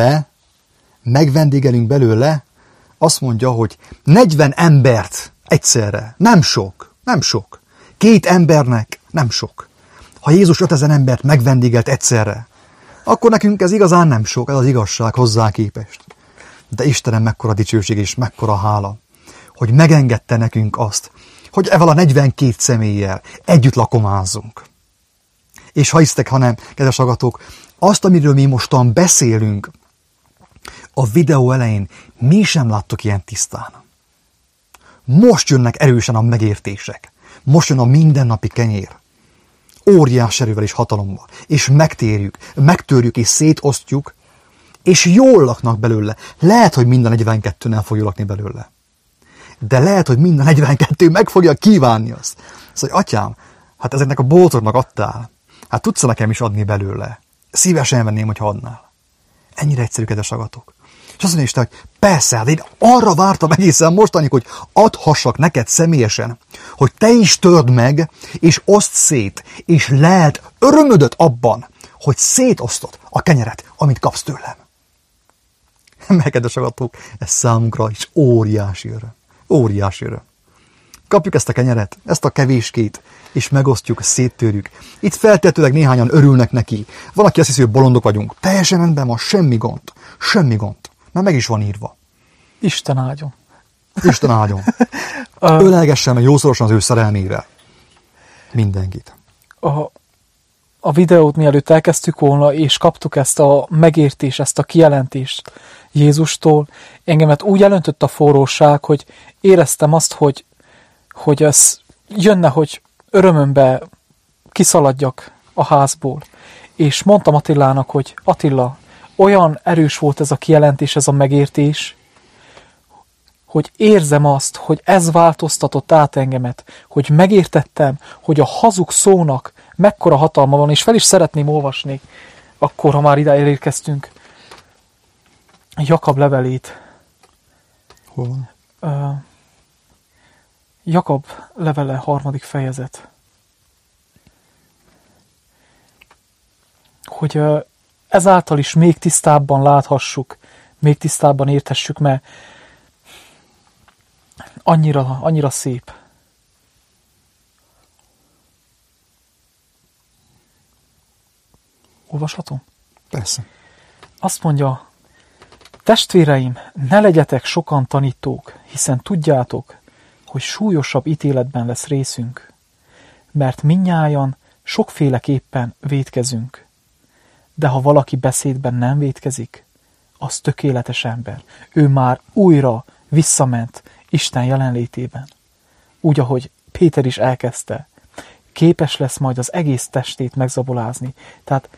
belőle, azt mondja, hogy 40 embert egyszerre. Nem sok. 2 embernek nem sok. Ha Jézus 5000 embert megvendégelt egyszerre, akkor nekünk ez igazán nem sok, ez az igazság hozzá képest. De Istenem, mekkora dicsőség és mekkora hála, hogy megengedte nekünk azt, hogy evel a 42 személlyel együtt lakomázzunk. És ha hisztek, ha nem, kedves hallgatók, azt, amiről mi mostan beszélünk, a videó elején mi sem láttuk ilyen tisztán. Most jönnek erősen a megértések. Most jön a mindennapi kenyér. Óriás erővel és hatalommal. És megtörjük és szétosztjuk, és jól laknak belőle. Lehet, hogy minden 42 nem fog jól lakni belőle. De lehet, hogy minden 42 meg fogja kívánni azt. Szóval, atyám, hát ezeknek a boltoknak adtál. Hát tudsz nekem is adni belőle. Szívesen venném, hogyha adnál. Ennyire egyszerű, kedves hallgatók. És azt mondja Isten, hogy persze, de én arra vártam egészen mostanig, hogy adhassak neked személyesen, hogy te is törd meg, és oszd szét, és leld örömödöt abban, hogy szétosztod a kenyeret, amit kapsz tőlem. Mert, kedves hallgatók, ez számunkra is óriási öröm. Óriási öröm. Kapjuk ezt a kenyeret, ezt a kevéskét, és megosztjuk, széttörjük. Itt feltétlenül néhányan örülnek neki. Van, aki azt hiszi, hogy bolondok vagyunk. Teljesen rendben van, semmi gond. Semmi gond. Mert meg is van írva. Isten áldjon. Isten áldjon. Ölelgessen meg jószorosan az ő szerelmével. Mindenkit. A videót mielőtt elkezdtük volna, és kaptuk ezt a megértést, ezt a kijelentést Jézustól, engemet úgy elöntött a forróság, hogy éreztem azt, hogy ez jönne, hogy örömömbe kiszaladjak a házból. És mondtam Attilának, hogy Attila, olyan erős volt ez a kijelentés, ez a megértés, hogy érzem azt, hogy ez változtatott át engemet, hogy megértettem, hogy a hazug szónak mekkora hatalma van, és fel is szeretném olvasni, akkor, ha már ide elérkeztünk, Jakab levelét. Hol van? Jakab levele 3. fejezet. Hogy ezáltal is még tisztábban láthassuk, még tisztábban értessük, mert annyira szép. Olvashatom? Persze. Azt mondja, testvéreim, ne legyetek sokan tanítók, hiszen tudjátok, hogy súlyosabb ítéletben lesz részünk, mert mindnyájan sokféleképpen vétkezünk. De ha valaki beszédben nem vétkezik, az tökéletes ember. Ő már újra visszament Isten jelenlétében. Úgy, ahogy Péter is elkezdte, képes lesz majd az egész testét megzabolázni. Tehát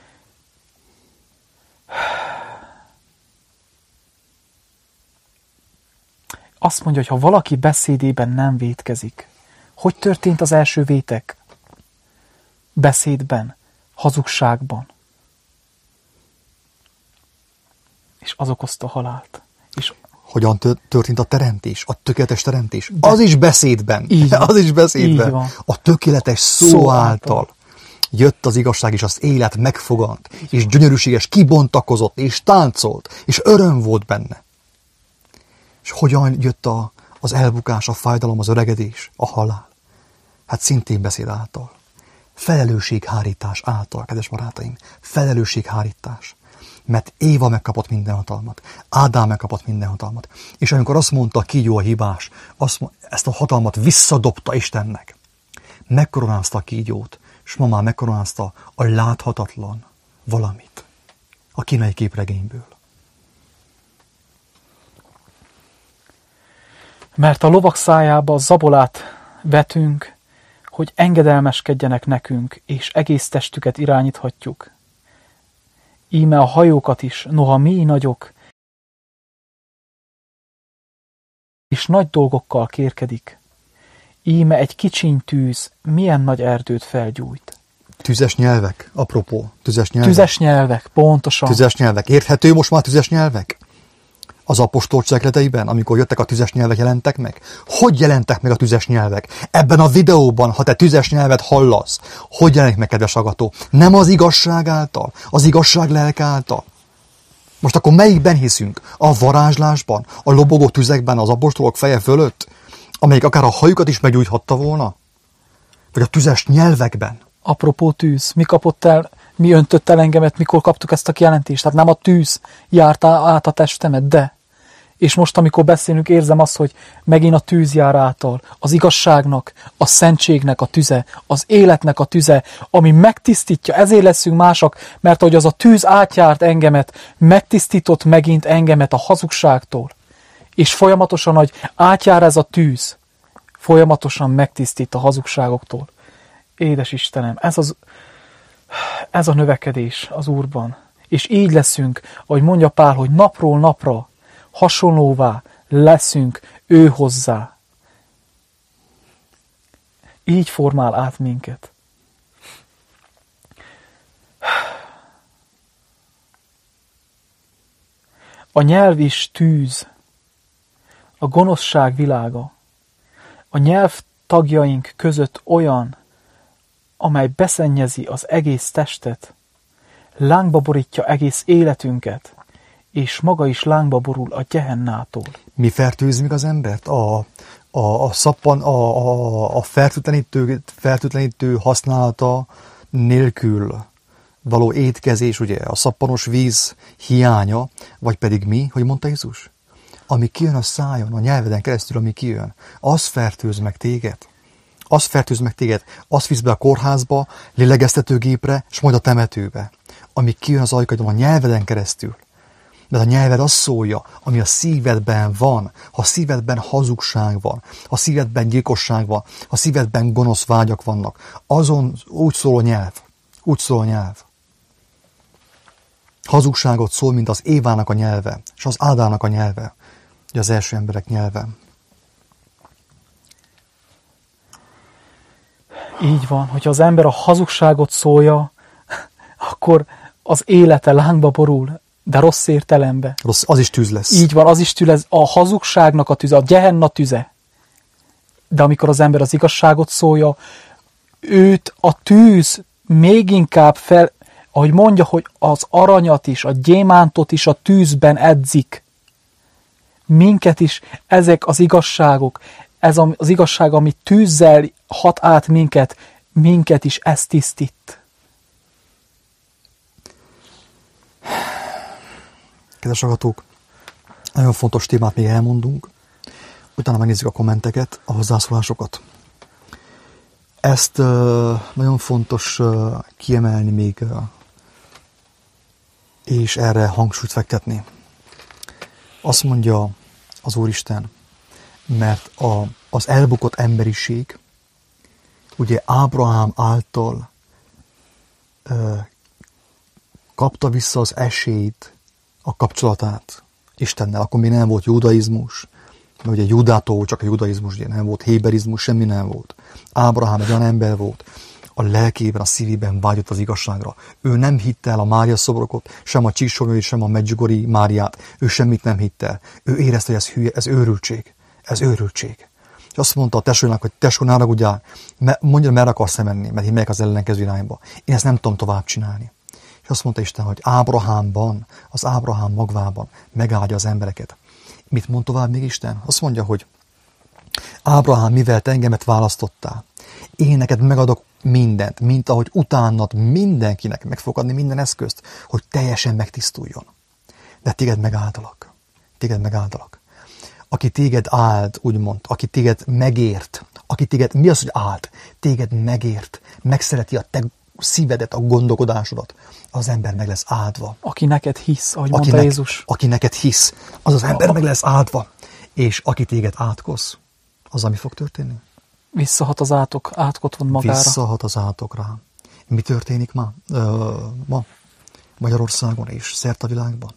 azt mondja, hogy ha valaki beszédében nem vétkezik, hogy történt az első vétek? Beszédben, hazugságban. És az okozta halált. És hogyan történt a teremtés, a tökéletes teremtés. Az is beszédben. Az is beszédben. A tökéletes szó által jött az igazság, és az élet megfogant, és gyönyörűséges kibontakozott, és táncolt, és öröm volt benne. És hogyan jött az elbukás, a fájdalom, az öregedés, a halál? Hát szintén beszéd által. Felelősséghárítás által, kedves barátaim. Felelősséghárítás. Mert Éva megkapott minden hatalmat. Ádám megkapott minden hatalmat. És amikor azt mondta a kígyó, a hibás, ezt a hatalmat visszadobta Istennek. Megkoronázta a kígyót, és ma már megkoronázta a láthatatlan valamit. A kínai képregényből. Mert a lovak szájába zabolát vetünk, hogy engedelmeskedjenek nekünk, és egész testüket irányíthatjuk. Íme a hajókat is, noha mi nagyok, és nagy dolgokkal kérkedik. Íme egy kicsiny tűz milyen nagy erdőt felgyújt. Tüzes nyelvek, apropó, tüzes nyelvek. Tüzes nyelvek, pontosan. Tüzes nyelvek. Érthető most már tüzes nyelvek? Az apostol cselekedeteiben, amikor jöttek a tüzes nyelvek, jelentek meg? Hogy jelentek meg a tüzes nyelvek? Ebben a videóban, ha te tüzes nyelvet hallasz, hogy jelenik meg, kedves hallgató? Nem az igazság által, az igazság lelke által. Most akkor melyikben hiszünk? A varázslásban, a lobogó tüzekben, az apostolok feje fölött, amelyik akár a hajukat is meggyújthatta volna? Vagy a tüzes nyelvekben? Apropó tűz, mi öntött el engemet, mikor kaptuk ezt a kijelentést? Tehát nem a tűz járta át a testemet, de. És most, amikor beszélünk, érzem azt, hogy megint a tűz jár által. Az igazságnak, a szentségnek a tüze, az életnek a tüze, ami megtisztítja, ezért leszünk mások, mert ahogy az a tűz átjárt engemet, megtisztított megint engemet a hazugságtól. És folyamatosan, hogy átjár ez a tűz, folyamatosan megtisztít a hazugságoktól. Édes Istenem, ez a növekedés az Úrban. És így leszünk, ahogy mondja Pál, hogy napról napra hasonlóvá leszünk ő hozzá. Így formál át minket. A nyelv is tűz, a gonoszság világa. A nyelv tagjaink között olyan, amely beszennyezi az egész testet, lángba borítja egész életünket, és maga is lángba borul a gyehennától. Mi fertőzi meg az embert? A fertőtlenítő használata nélkül való étkezés, ugye, a szappanos víz hiánya, vagy pedig mi, hogy mondta Jézus? Ami kijön a szájon, a nyelveden keresztül, ami kijön, az fertőz meg téged. Az fertőz meg téged, azt visz be a kórházba, lélegeztetőgépre, és majd a temetőbe. Ami kijön az ajkadon, a nyelveden keresztül. Mert a nyelved azt szólja, ami a szívedben van. Ha a szívedben hazugság van, ha a szívedben gyilkosság van, ha a szívedben gonosz vágyak vannak, azon úgy szól a nyelv. Úgy szól a nyelv. Hazugságot szól, mint az Évának a nyelve, és az Ádámnak a nyelve, ugye az első emberek nyelve. Így van, hogyha az ember a hazugságot szólja, akkor az élete lángba borul, de rossz értelembe. Rossz, az is tűz lesz. Így van, az is tűz, a hazugságnak a tüze, a Gehenna tüze. De amikor az ember az igazságot szólja, őt a tűz még inkább ahogy mondja, hogy az aranyat is, a gyémántot is a tűzben edzik. Minket is ezek az igazságok, ez az igazság, ami tűzzel hat át minket is ez tisztít. Kedves hallgatók, nagyon fontos témát még elmondunk, utána megnézzük a kommenteket, a hozzászólásokat. Ezt nagyon fontos kiemelni még, és erre hangsúlyt fektetni. Azt mondja az Úristen, mert az elbukott emberiség, ugye Ábrahám által kapta vissza az esélyt, a kapcsolatát Istennel. Akkor még nem volt judaizmus, mert ugye Judától csak a judaizmus, ugye nem volt héberizmus, semmi nem volt. Ábrahám egy olyan ember volt, A lelkében, a szívében vágyott az igazságra. Ő nem hitte el a Mária szobrokot, sem a Csíksomlyóit, sem a Medjugorji Máriát. Ő semmit nem hitte el. Ő érezte, hogy ez hülye, ez őrültség. Ez őrültség. És azt mondta a tesónak, hogy tesó, ne haragudjál, mondja, merre akarsz menni, mert én megyek az ellenkező irányba. Én ezt nem tudom tovább csinálni. És azt mondta Isten, hogy Ábrahámban, az Ábrahám magvában megáldja az embereket. Mit mond tovább még Isten? Azt mondja, hogy Ábrahám, mivel te engemet választottál, én neked megadok mindent, mint ahogy utánad mindenkinek meg fog adni minden eszközt, hogy teljesen megtisztuljon. De téged megáldalak. Téged megáldalak. Aki téged áld, úgymond, aki téged megért, aki téged, mi az, hogy áld? Téged megért, megszereti a te szívedet, a gondolkodásodat, az ember meg lesz áldva. Aki neked hisz, ahogy mondta Jézus. Aki neked hisz, az ember meg lesz áldva. És aki téged átkoz, az ami fog történni? Visszahat az átkot von magára. Visszahat az átok rá. Mi történik ma Magyarországon és szerte a világban?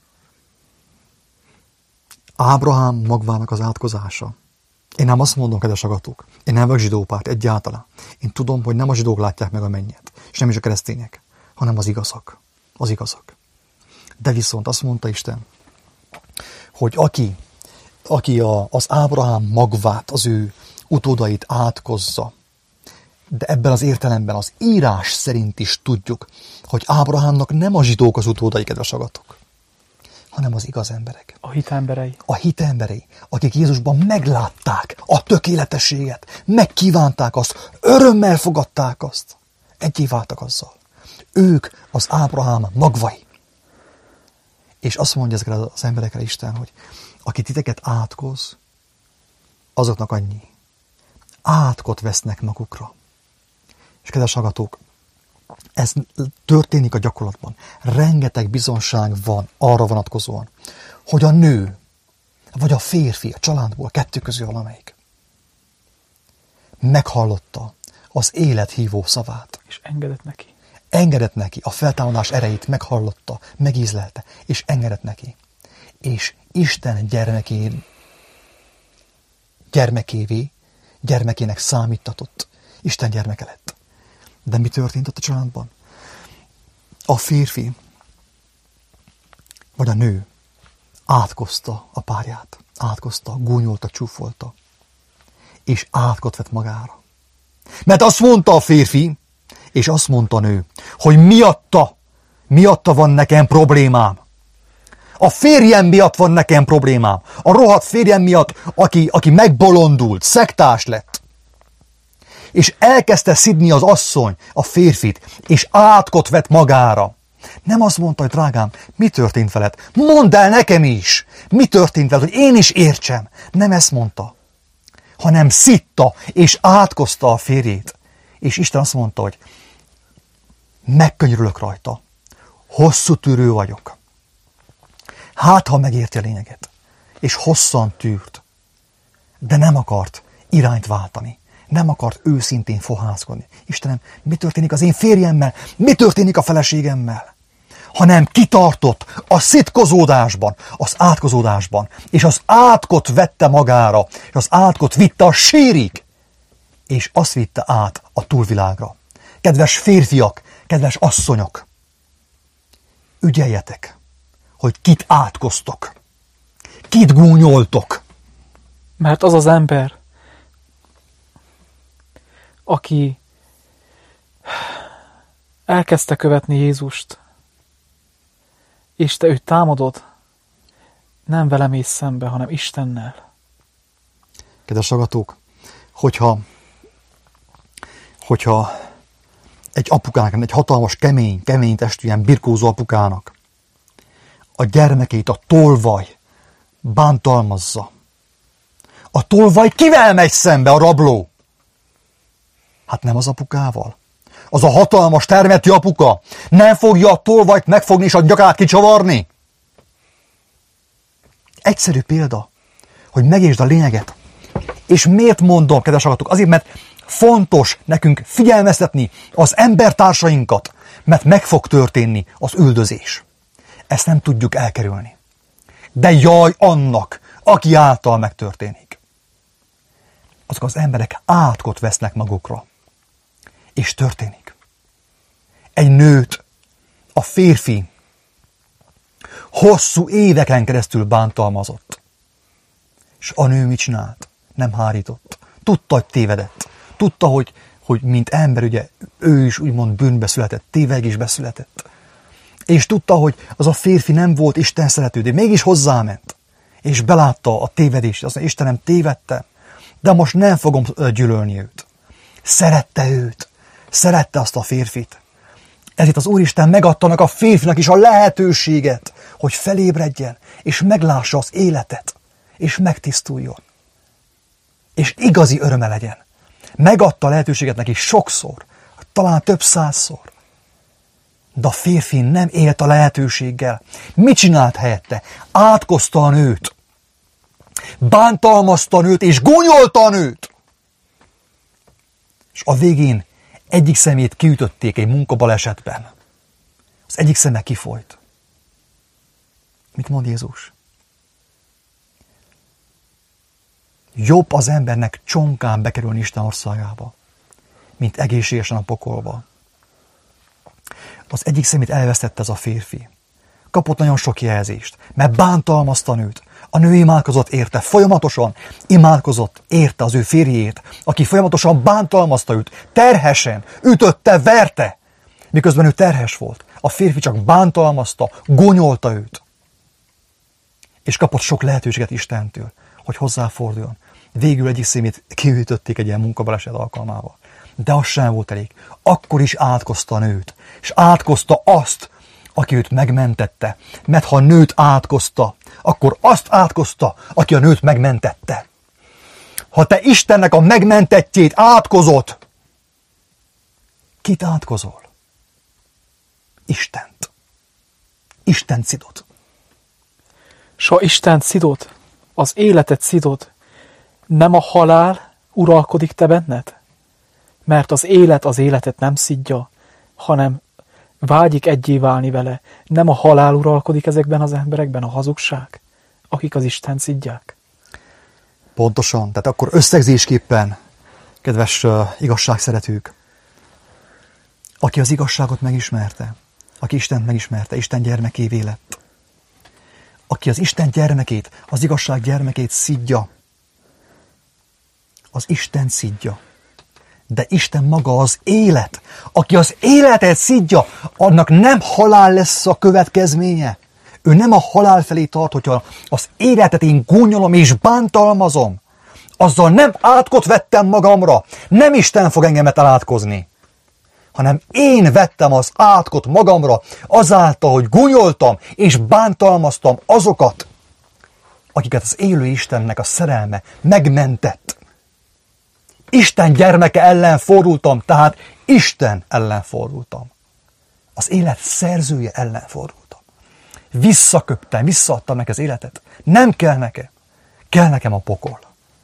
Ábrahám magvának az átkozása. Én nem azt mondom, kedves agatók, én nem vagyok zsidópárt egyáltalán. Én tudom, hogy nem a zsidók látják meg a mennyet, és nem is a keresztények, hanem az igazak. Az igazak. De viszont azt mondta Isten, hogy aki az Ábrahám magvát, az ő utódait átkozza, de ebben az értelemben az írás szerint is tudjuk, hogy Ábrahámnak nem a zsidók az utódai, kedves agatok, hanem az igaz emberek. A hit emberei. A hit emberei, akik Jézusban meglátták a tökéletességet, megkívánták azt, örömmel fogadták azt, egyé váltak azzal. Ők az Ábrahám magvai. És azt mondja ezekre az emberekre Isten, hogy aki titeket átkoz, azoknak annyi. Átkot vesznek magukra. És kedves hallgatók, ez történik a gyakorlatban. Rengeteg bizonság van arra vonatkozóan, hogy a nő, vagy a férfi, a családból, kettő közül valamelyik meghallotta az élet hívó szavát. És engedett neki. Engedett neki, a feltámadás erejét meghallotta, megízlelte, és engedett neki. És Isten gyermekének számítatott. Isten gyermeke lett. De mi történt ott a családban? A férfi, vagy a nő átkozta a párját, átkozta, gúnyolta, csúfolta, és átkot vett magára. Mert azt mondta a férfi, és azt mondta a nő, hogy miatta van nekem problémám. A férjem miatt van nekem problémám. A rohadt férjem miatt, aki megbolondult, szektás lett. És elkezdte szidni az asszony, a férfit, és átkot vett magára. Nem azt mondta, hogy drágám, mi történt veled? Mondd el nekem is! Mi történt veled, hogy én is értsem? Nem ezt mondta, hanem szitta, és átkozta a férjét. És Isten azt mondta, hogy megkönyörülök rajta, hosszú tűrő vagyok. Hát, ha megérti a lényeget, és hosszan tűrt, de nem akart irányt váltani, nem akart őszintén fohászkodni. Istenem, mi történik az én férjemmel? Mi történik a feleségemmel? Hanem kitartott a szitkozódásban, az átkozódásban, és az átkot vette magára, és az átkot vitte a sírig, és azt vitte át a túlvilágra. Kedves férfiak, kedves asszonyok, ügyeljetek, hogy kit átkoztok, kit gúnyoltok. Mert az az ember, aki elkezdte követni Jézust, és te őt támadod, nem velem mész szembe, hanem Istennel. Kedves hallgatók, hogyha egy apukának, egy hatalmas, kemény testű, ilyen birkózó apukának a gyermekét a tolvaj bántalmazza. A tolvaj kivel megy szembe, a rabló? Hát nem az apukával. Az a hatalmas termetű apuka nem fogja a tolvajt megfogni és a nyakát kicsavarni. Egyszerű példa, hogy megértsd a lényeget. És miért mondom, kedves hallgatók? Azért, mert fontos nekünk figyelmeztetni az embertársainkat, mert meg fog történni az üldözés. Ezt nem tudjuk elkerülni. De jaj annak, aki által megtörténik. Azok az emberek átkot vesznek magukra. És történik. Egy nőt a férfi hosszú éveken keresztül bántalmazott. És a nő mit csinált? Nem hárított. Tudta, hogy tévedett. Tudta, hogy mint ember, ugye, ő is úgymond bűnbe született, tévegésbe született. És tudta, hogy az a férfi nem volt Isten szerető, de mégis hozzáment. És belátta a tévedést, azt mondja, Istenem, tévedtem, de most nem fogom gyűlölni őt. Szerette őt. Szerette azt a férfit. Ezért az Úristen megadta a férfinak is a lehetőséget, hogy felébredjen, és meglássa az életet, és megtisztuljon. És igazi öröme legyen. Megadta a lehetőséget neki sokszor, talán több százszor. De a férfi nem élt a lehetőséggel. Mit csinált helyette? Átkozta a nőt. Bántalmazta a nőt, és gúnyolta a nőt. És a végén egyik szemét kiütötték egy munkabalesetben. Az egyik szeme kifolyt. Mit mond Jézus? Jobb az embernek csonkán bekerülni Isten országába, mint egészségesen a pokolba. Az egyik szemét elvesztette ez a férfi. Kapott nagyon sok jelzést, mert bántalmazta a nőt. A nő imádkozott érte, folyamatosan imádkozott érte az ő férjét, aki folyamatosan bántalmazta őt, terhesen, ütötte, verte, miközben ő terhes volt. A férfi csak bántalmazta, gonyolta őt. És kapott sok lehetőséget Istentől, hogy hozzáforduljon. Végül egyik szemét kiütötték egy ilyen munkabaleset alkalmával. De az sem volt elég. Akkor is átkozta a nőt. És átkozta azt, aki őt megmentette. Mert ha a nőt átkozta, akkor azt átkozta, aki a nőt megmentette. Ha te Istennek a megmentettjét átkozod, kit átkozol? Istent. Isten szidod. S ha Isten szidod, az életet szidod, nem a halál uralkodik te benned? Mert az élet az életet nem szidja, hanem vágyik egyé válni vele. Nem a halál uralkodik ezekben az emberekben, a hazugság, akik az Isten szidják. Pontosan. Tehát akkor összegzésképpen, kedves igazságszeretők, aki az igazságot megismerte, aki Istent megismerte, Isten gyermekévé lett, aki az Isten gyermekét, az igazság gyermekét szidja, az Isten szidja. De Isten maga az élet. Aki az életet szidja, annak nem halál lesz a következménye. Ő nem a halál felé tart, hogyha az életet én gúnyolom és bántalmazom. Azzal nem átkot vettem magamra. Nem Isten fog engemet elátkozni. Hanem én vettem az átkot magamra azáltal, hogy gúnyoltam és bántalmaztam azokat, akiket az élő Istennek a szerelme megmentett. Isten gyermeke ellen fordultam, tehát Isten ellen fordultam. Az élet szerzője ellen fordultam. Visszaköptem, visszaadtam neki az életet. Nem kell nekem. Kell nekem a pokol.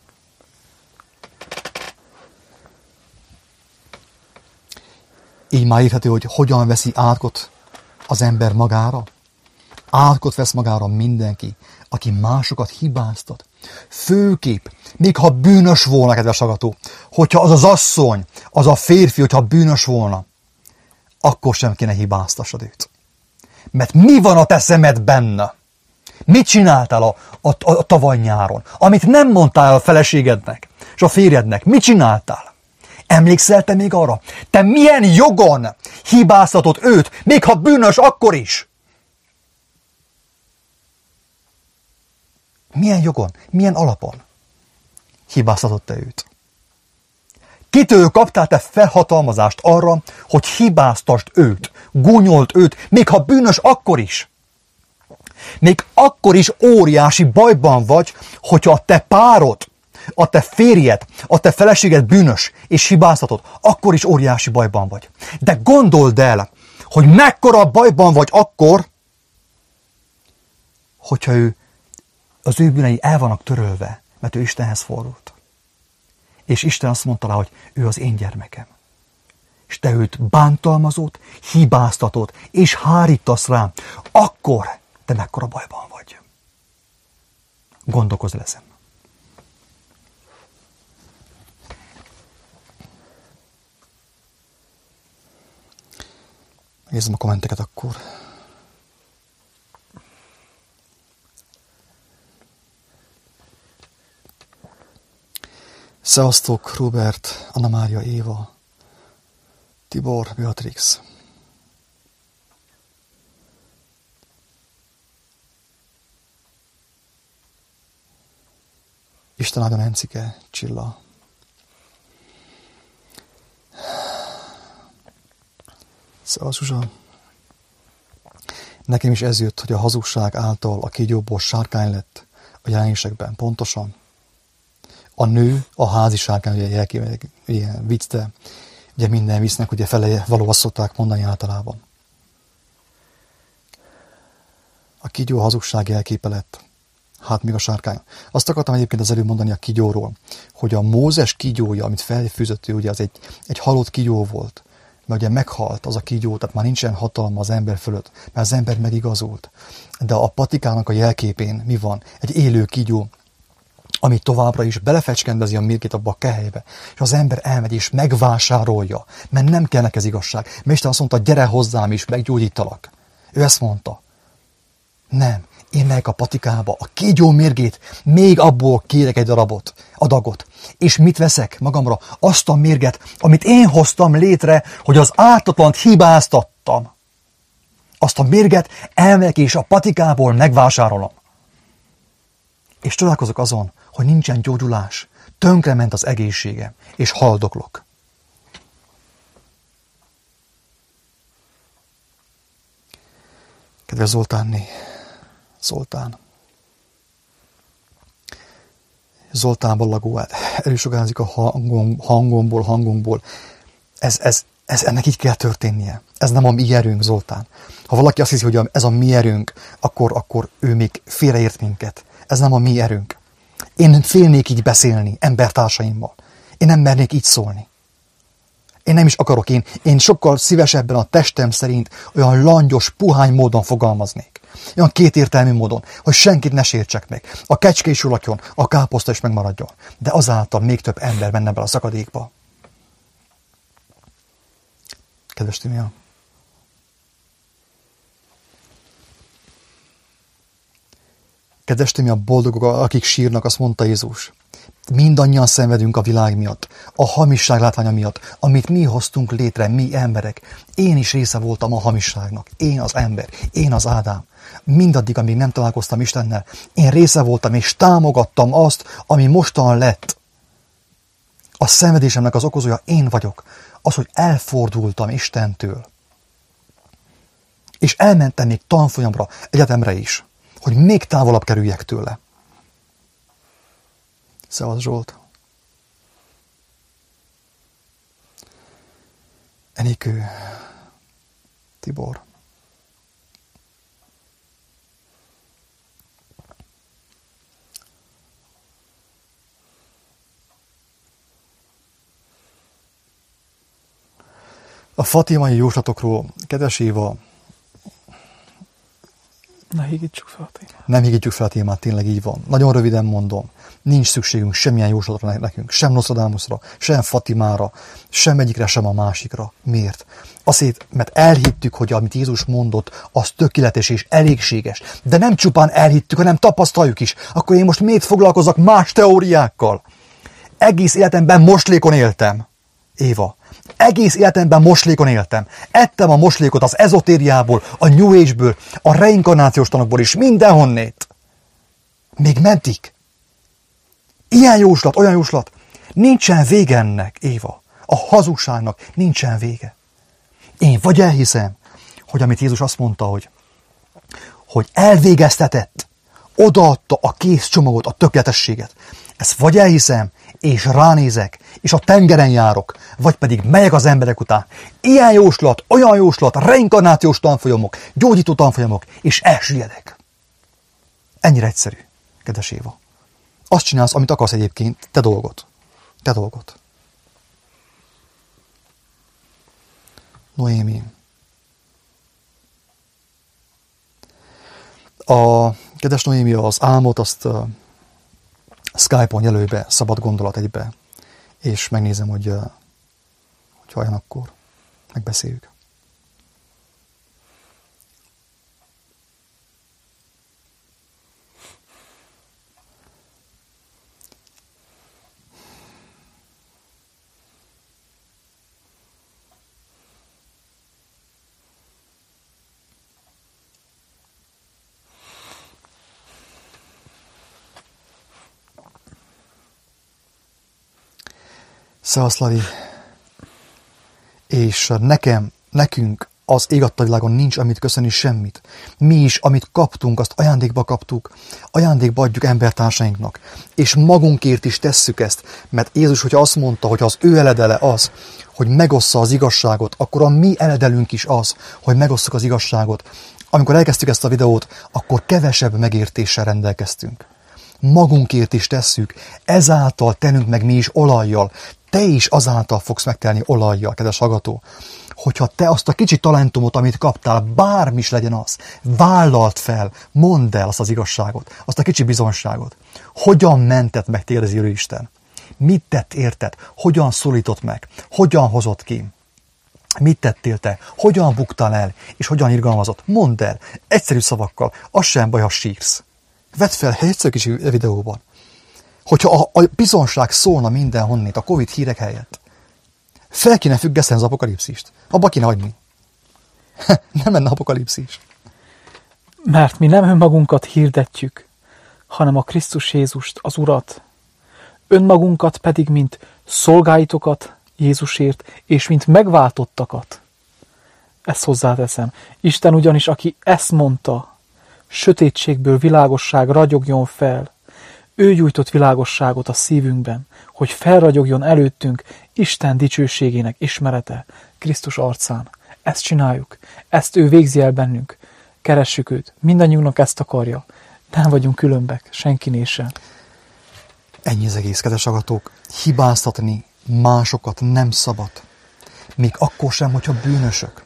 Így már érthető, hogy hogyan veszi átkot az ember magára. Átkot vesz magára mindenki, aki másokat hibáztat. Főképp, még ha bűnös volna, kedves hallgató, hogyha az az asszony, az a férfi, hogyha bűnös volna, akkor sem kéne hibáztassad őt. Mert mi van a te szemed benne? Mit csináltál a tavaly nyáron? Amit nem mondtál a feleségednek és a férjednek, mit csináltál? Emlékszel te még arra? Te milyen jogon hibáztatod őt, még ha bűnös akkor is? Milyen jogon, milyen alapon hibáztatod te őt? Kitől kaptál te felhatalmazást arra, hogy hibáztasd őt, gúnyold őt, még ha bűnös akkor is? Még akkor is óriási bajban vagy, hogyha a te párod, a te férjed, a te feleséged bűnös és hibáztatod, akkor is óriási bajban vagy. De gondold el, hogy mekkora bajban vagy akkor, hogyha az ő bűnei el vannak törölve, mert ő Istenhez fordult. És Isten azt mondta rá, hogy ő az én gyermekem. És te őt bántalmazod, hibáztatod, és hárítasz rá, akkor te mekkora bajban vagy. Gondolkozz el ezen. Nézzem a kommenteket akkor. Szevasztok, Robert, Anna Mária, Éva, Tibor, Beatrix. Isten áldjon Encike, Csilla. Szevasz, Zsuzsa. Nekem is ez jött, hogy a hazugság által a kígyóból sárkány lett a jelenésekben. Pontosan. A nő, a házi sárkány, ugye ilyen vicc, de ugye minden viccnek ugye feleje való, azt szokták mondani általában. A kígyó a hazugság jelképe lett. Hát még a sárkány. Azt akartam egyébként az előbb mondani a kígyóról, hogy a Mózes kígyója, amit felfűzött ő, ugye az egy halott kígyó volt. Mert ugye meghalt az a kígyó, tehát már nincsen hatalma az ember fölött, mert az ember megigazult. De a patikának a jelképén mi van? Egy élő kígyó, ami továbbra is belefecskendezi a mérgét abba a kehelybe, és az ember elmegy és megvásárolja, mert nem kell neked igazság. Mert Isten azt mondta, gyere hozzám is, meggyógyítalak. Ő ezt mondta. Nem, én megyek a patikába, a kígyó mérgét, még abból kérek egy adagot. És mit veszek magamra? Azt a mérget, amit én hoztam létre, hogy az ártatlant hibáztattam. Azt a mérget elmegyek és a patikából megvásárolom. És csodálkozok azon, hogy nincsen gyógyulás, tönkrement az egészségem, és haldoklok. Kedves Zoltánné, Zoltán ballagó, elősugárzik a hangomból. Ez ennek így kell történnie. Ez nem a mi erőnk, Zoltán. Ha valaki azt hiszi, hogy ez a mi erőnk, akkor ő még félreért minket. Ez nem a mi erőnk. Én félnék így beszélni embertársaimmal. Én nem mernék így szólni. Én nem is akarok, én sokkal szívesebben a testem szerint olyan langyos, puhány módon fogalmaznék. Olyan kétértelmű módon, hogy senkit ne sértsek meg. A kecske is ulakjon, a káposzta is megmaradjon. De azáltal még több ember menne bele a szakadékba. Kedves Timia! Kedves Timia, boldogok, akik sírnak, azt mondta Jézus. Mindannyian szenvedünk a világ miatt, a hamisság látványa miatt, amit mi hoztunk létre, mi emberek. Én is része voltam a hamisságnak. Én az ember, én az Ádám. Mindaddig, amíg nem találkoztam Istennel, én része voltam, és támogattam azt, ami mostan lett. A szenvedésemnek az okozója én vagyok. Az, hogy elfordultam Istentől. És elmentem még tanfolyamra, egyetemre is, hogy még távolabb kerüljek tőle. Szevasz, Zsolt. Enikő. Tibor. A fatimai jóslatokról, kedves Éva, ne higítsuk fel a témát. Nem higítjuk fel a témát, tényleg így van. Nagyon röviden mondom, nincs szükségünk semmilyen jóslatra nekünk, sem Nostradamusra, sem Fatimára, sem egyikre, sem a másikra. Miért? Azért, mert elhittük, hogy amit Jézus mondott, az tökéletes és elégséges. De nem csupán elhittük, hanem tapasztaljuk is. Akkor én most miért foglalkozok más teóriákkal? Egész életemben moslékon éltem. Éva, egész életemben moslékon éltem. Ettem a moslékot az ezotériából, a New Age-ből, a reinkarnációs tanokból is, mindenhonnét. Még meddig? Ilyen jóslat, olyan jóslat. Nincsen vége ennek, Éva. A hazugságnak nincsen vége. Én vagy elhiszem, hogy amit Jézus azt mondta, hogy elvégeztetett, odaadta a kész csomagot, a tökéletességet. Ezt vagy elhiszem, és ránézek, és a tengeren járok, vagy pedig megyek az emberek után. Ilyen jóslat, olyan jóslat, reinkarnációs tanfolyamok, gyógyító tanfolyamok, és elsüllyedek. Ennyire egyszerű, kedves Éva. Azt csinálsz, amit akarsz egyébként, te dolgot. Te dolgot. Noémi. A kedves Noémi, az álmot azt Skype-on jelölj be, szabad gondolat egybe, és megnézem, hogy vajon akkor megbeszéljük. Szevaszlavi. És nekünk az ég adta világon nincs, amit köszönni, semmit. Mi is, amit kaptunk, azt ajándékba kaptuk, ajándékba adjuk embertársainknak. És magunkért is tesszük ezt, mert Jézus, hogyha azt mondta, hogy az ő eledele az, hogy megossza az igazságot, akkor a mi eledelünk is az, hogy megosszuk az igazságot. Amikor elkezdtük ezt a videót, akkor kevesebb megértéssel rendelkeztünk. Magunkért is tesszük, ezáltal tenünk meg mi is olajjal. Te is azáltal fogsz megtelni olajjal, kedves hallgató, hogyha te azt a kicsi talentumot, amit kaptál, bármi is legyen az, vállalt fel, mondd el azt az igazságot, azt a kicsi bizonságot. Hogyan mentett meg téged az élő Isten? Mit tett érted? Hogyan szólított meg? Hogyan hozott ki? Mit tettél te? Hogyan buktál el? És hogyan irgalmazott? Mondd el, egyszerű szavakkal, az sem baj, ha sírsz. Vedd fel egy egyszerű kicsi videóban. Hogyha a bizonság szólna mindenhonnét, a Covid hírek helyett, fel kéne függeszteni az apokalipszist. Abba kéne hagyni. Nem menne apokalipszis. Mert mi nem önmagunkat hirdetjük, hanem a Krisztus Jézust, az Urat. Önmagunkat pedig, mint szolgáitokat Jézusért, és mint megváltottakat. Ezt hozzáteszem. Isten ugyanis, aki ezt mondta, sötétségből világosság ragyogjon fel, ő gyújtott világosságot a szívünkben, hogy felragyogjon előttünk Isten dicsőségének ismerete Krisztus arcán. Ezt csináljuk, ezt ő végzi el bennünk. Keressük őt, mindannyiunknak ezt akarja. Nem vagyunk különbek, senkinél sem. Ennyi az egész, kedves hallgatók. Hibáztatni másokat nem szabad. Még akkor sem, hogyha bűnösök.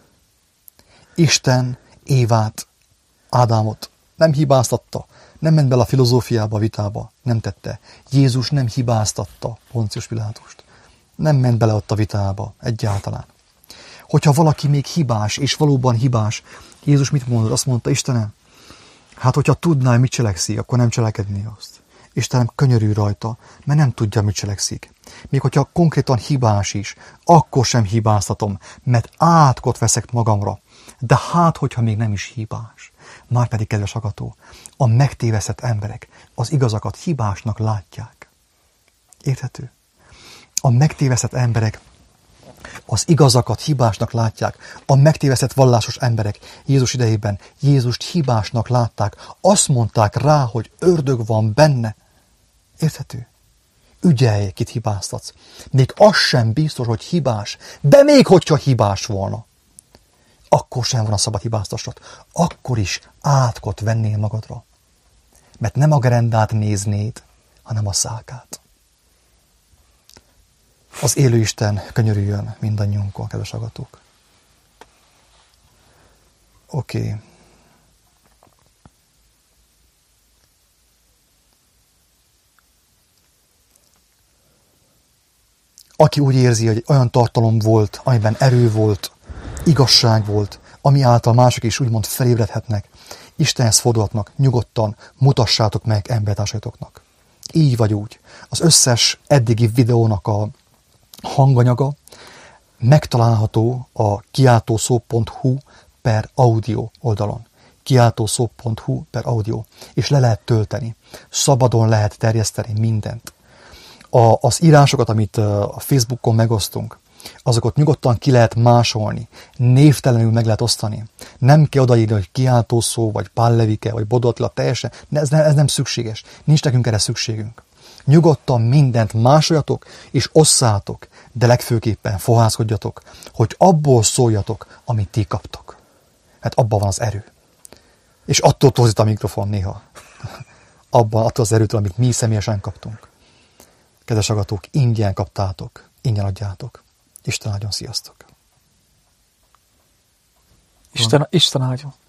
Isten Évát, Ádámot nem hibáztatta. Nem ment bele a filozófiába, a vitába. Nem tette. Jézus nem hibáztatta Poncius Pilátust. Nem ment bele ott a vitába egyáltalán. Hogyha valaki még hibás, és valóban hibás, Jézus mit mondott? Azt mondta, Istenem, hát hogyha tudnál, mit cselekszik, akkor nem cselekedné azt. Istenem, könyörülj rajta, mert nem tudja, mit cselekszik. Még hogyha konkrétan hibás is, akkor sem hibáztatom, mert átkot veszek magamra. De hát, hogyha még nem is hibás. Márpedig, kedves hallgató, a megtévesztett emberek az igazakat hibásnak látják. Érthető? A megtévesztett emberek az igazakat hibásnak látják. A megtévesztett vallásos emberek Jézus idejében Jézust hibásnak látták. Azt mondták rá, hogy ördög van benne. Érthető? Ügyelj, kit hibáztatsz. Még az sem biztos, hogy hibás, de még hogyha hibás volna, akkor sem van a szabad hibáztassat. Akkor is átkot vennél magadra. Mert nem a gerendát néznéd, hanem a szálkát. Az élő Isten könyörüljön mindannyiunkon, kedves hallgatók. Oké. Aki úgy érzi, hogy olyan tartalom volt, amiben erő volt, igazság volt, ami által mások is úgymond felébredhetnek, Istenhez fordulhatnak, nyugodtan mutassátok meg embertársaitoknak. Így vagy úgy. Az összes eddigi videónak a hanganyaga megtalálható a kiáltószó.hu/audio oldalon. kiáltószó.hu/audio. És le lehet tölteni. Szabadon lehet terjeszteni mindent. Az írásokat, amit a Facebookon megosztunk, azokat nyugodtan ki lehet másolni, névtelenül meg lehet osztani. Nem kell odaírni, hogy kiáltószó, vagy Pál Levike, vagy Bodó Attila, teljesen. Ez nem szükséges. Nincs nekünk erre szükségünk. Nyugodtan mindent másoljatok, és osszátok, de legfőképpen fohászkodjatok, hogy abból szóljatok, amit ti kaptok. Hát abban van az erő. És attól torzít a mikrofon néha. Attól az erőtől, amit mi személyesen kaptunk. Kedves hallgatók, ingyen kaptátok, ingyen adjátok. Isten áldjon, sziasztok! Isten áldjon!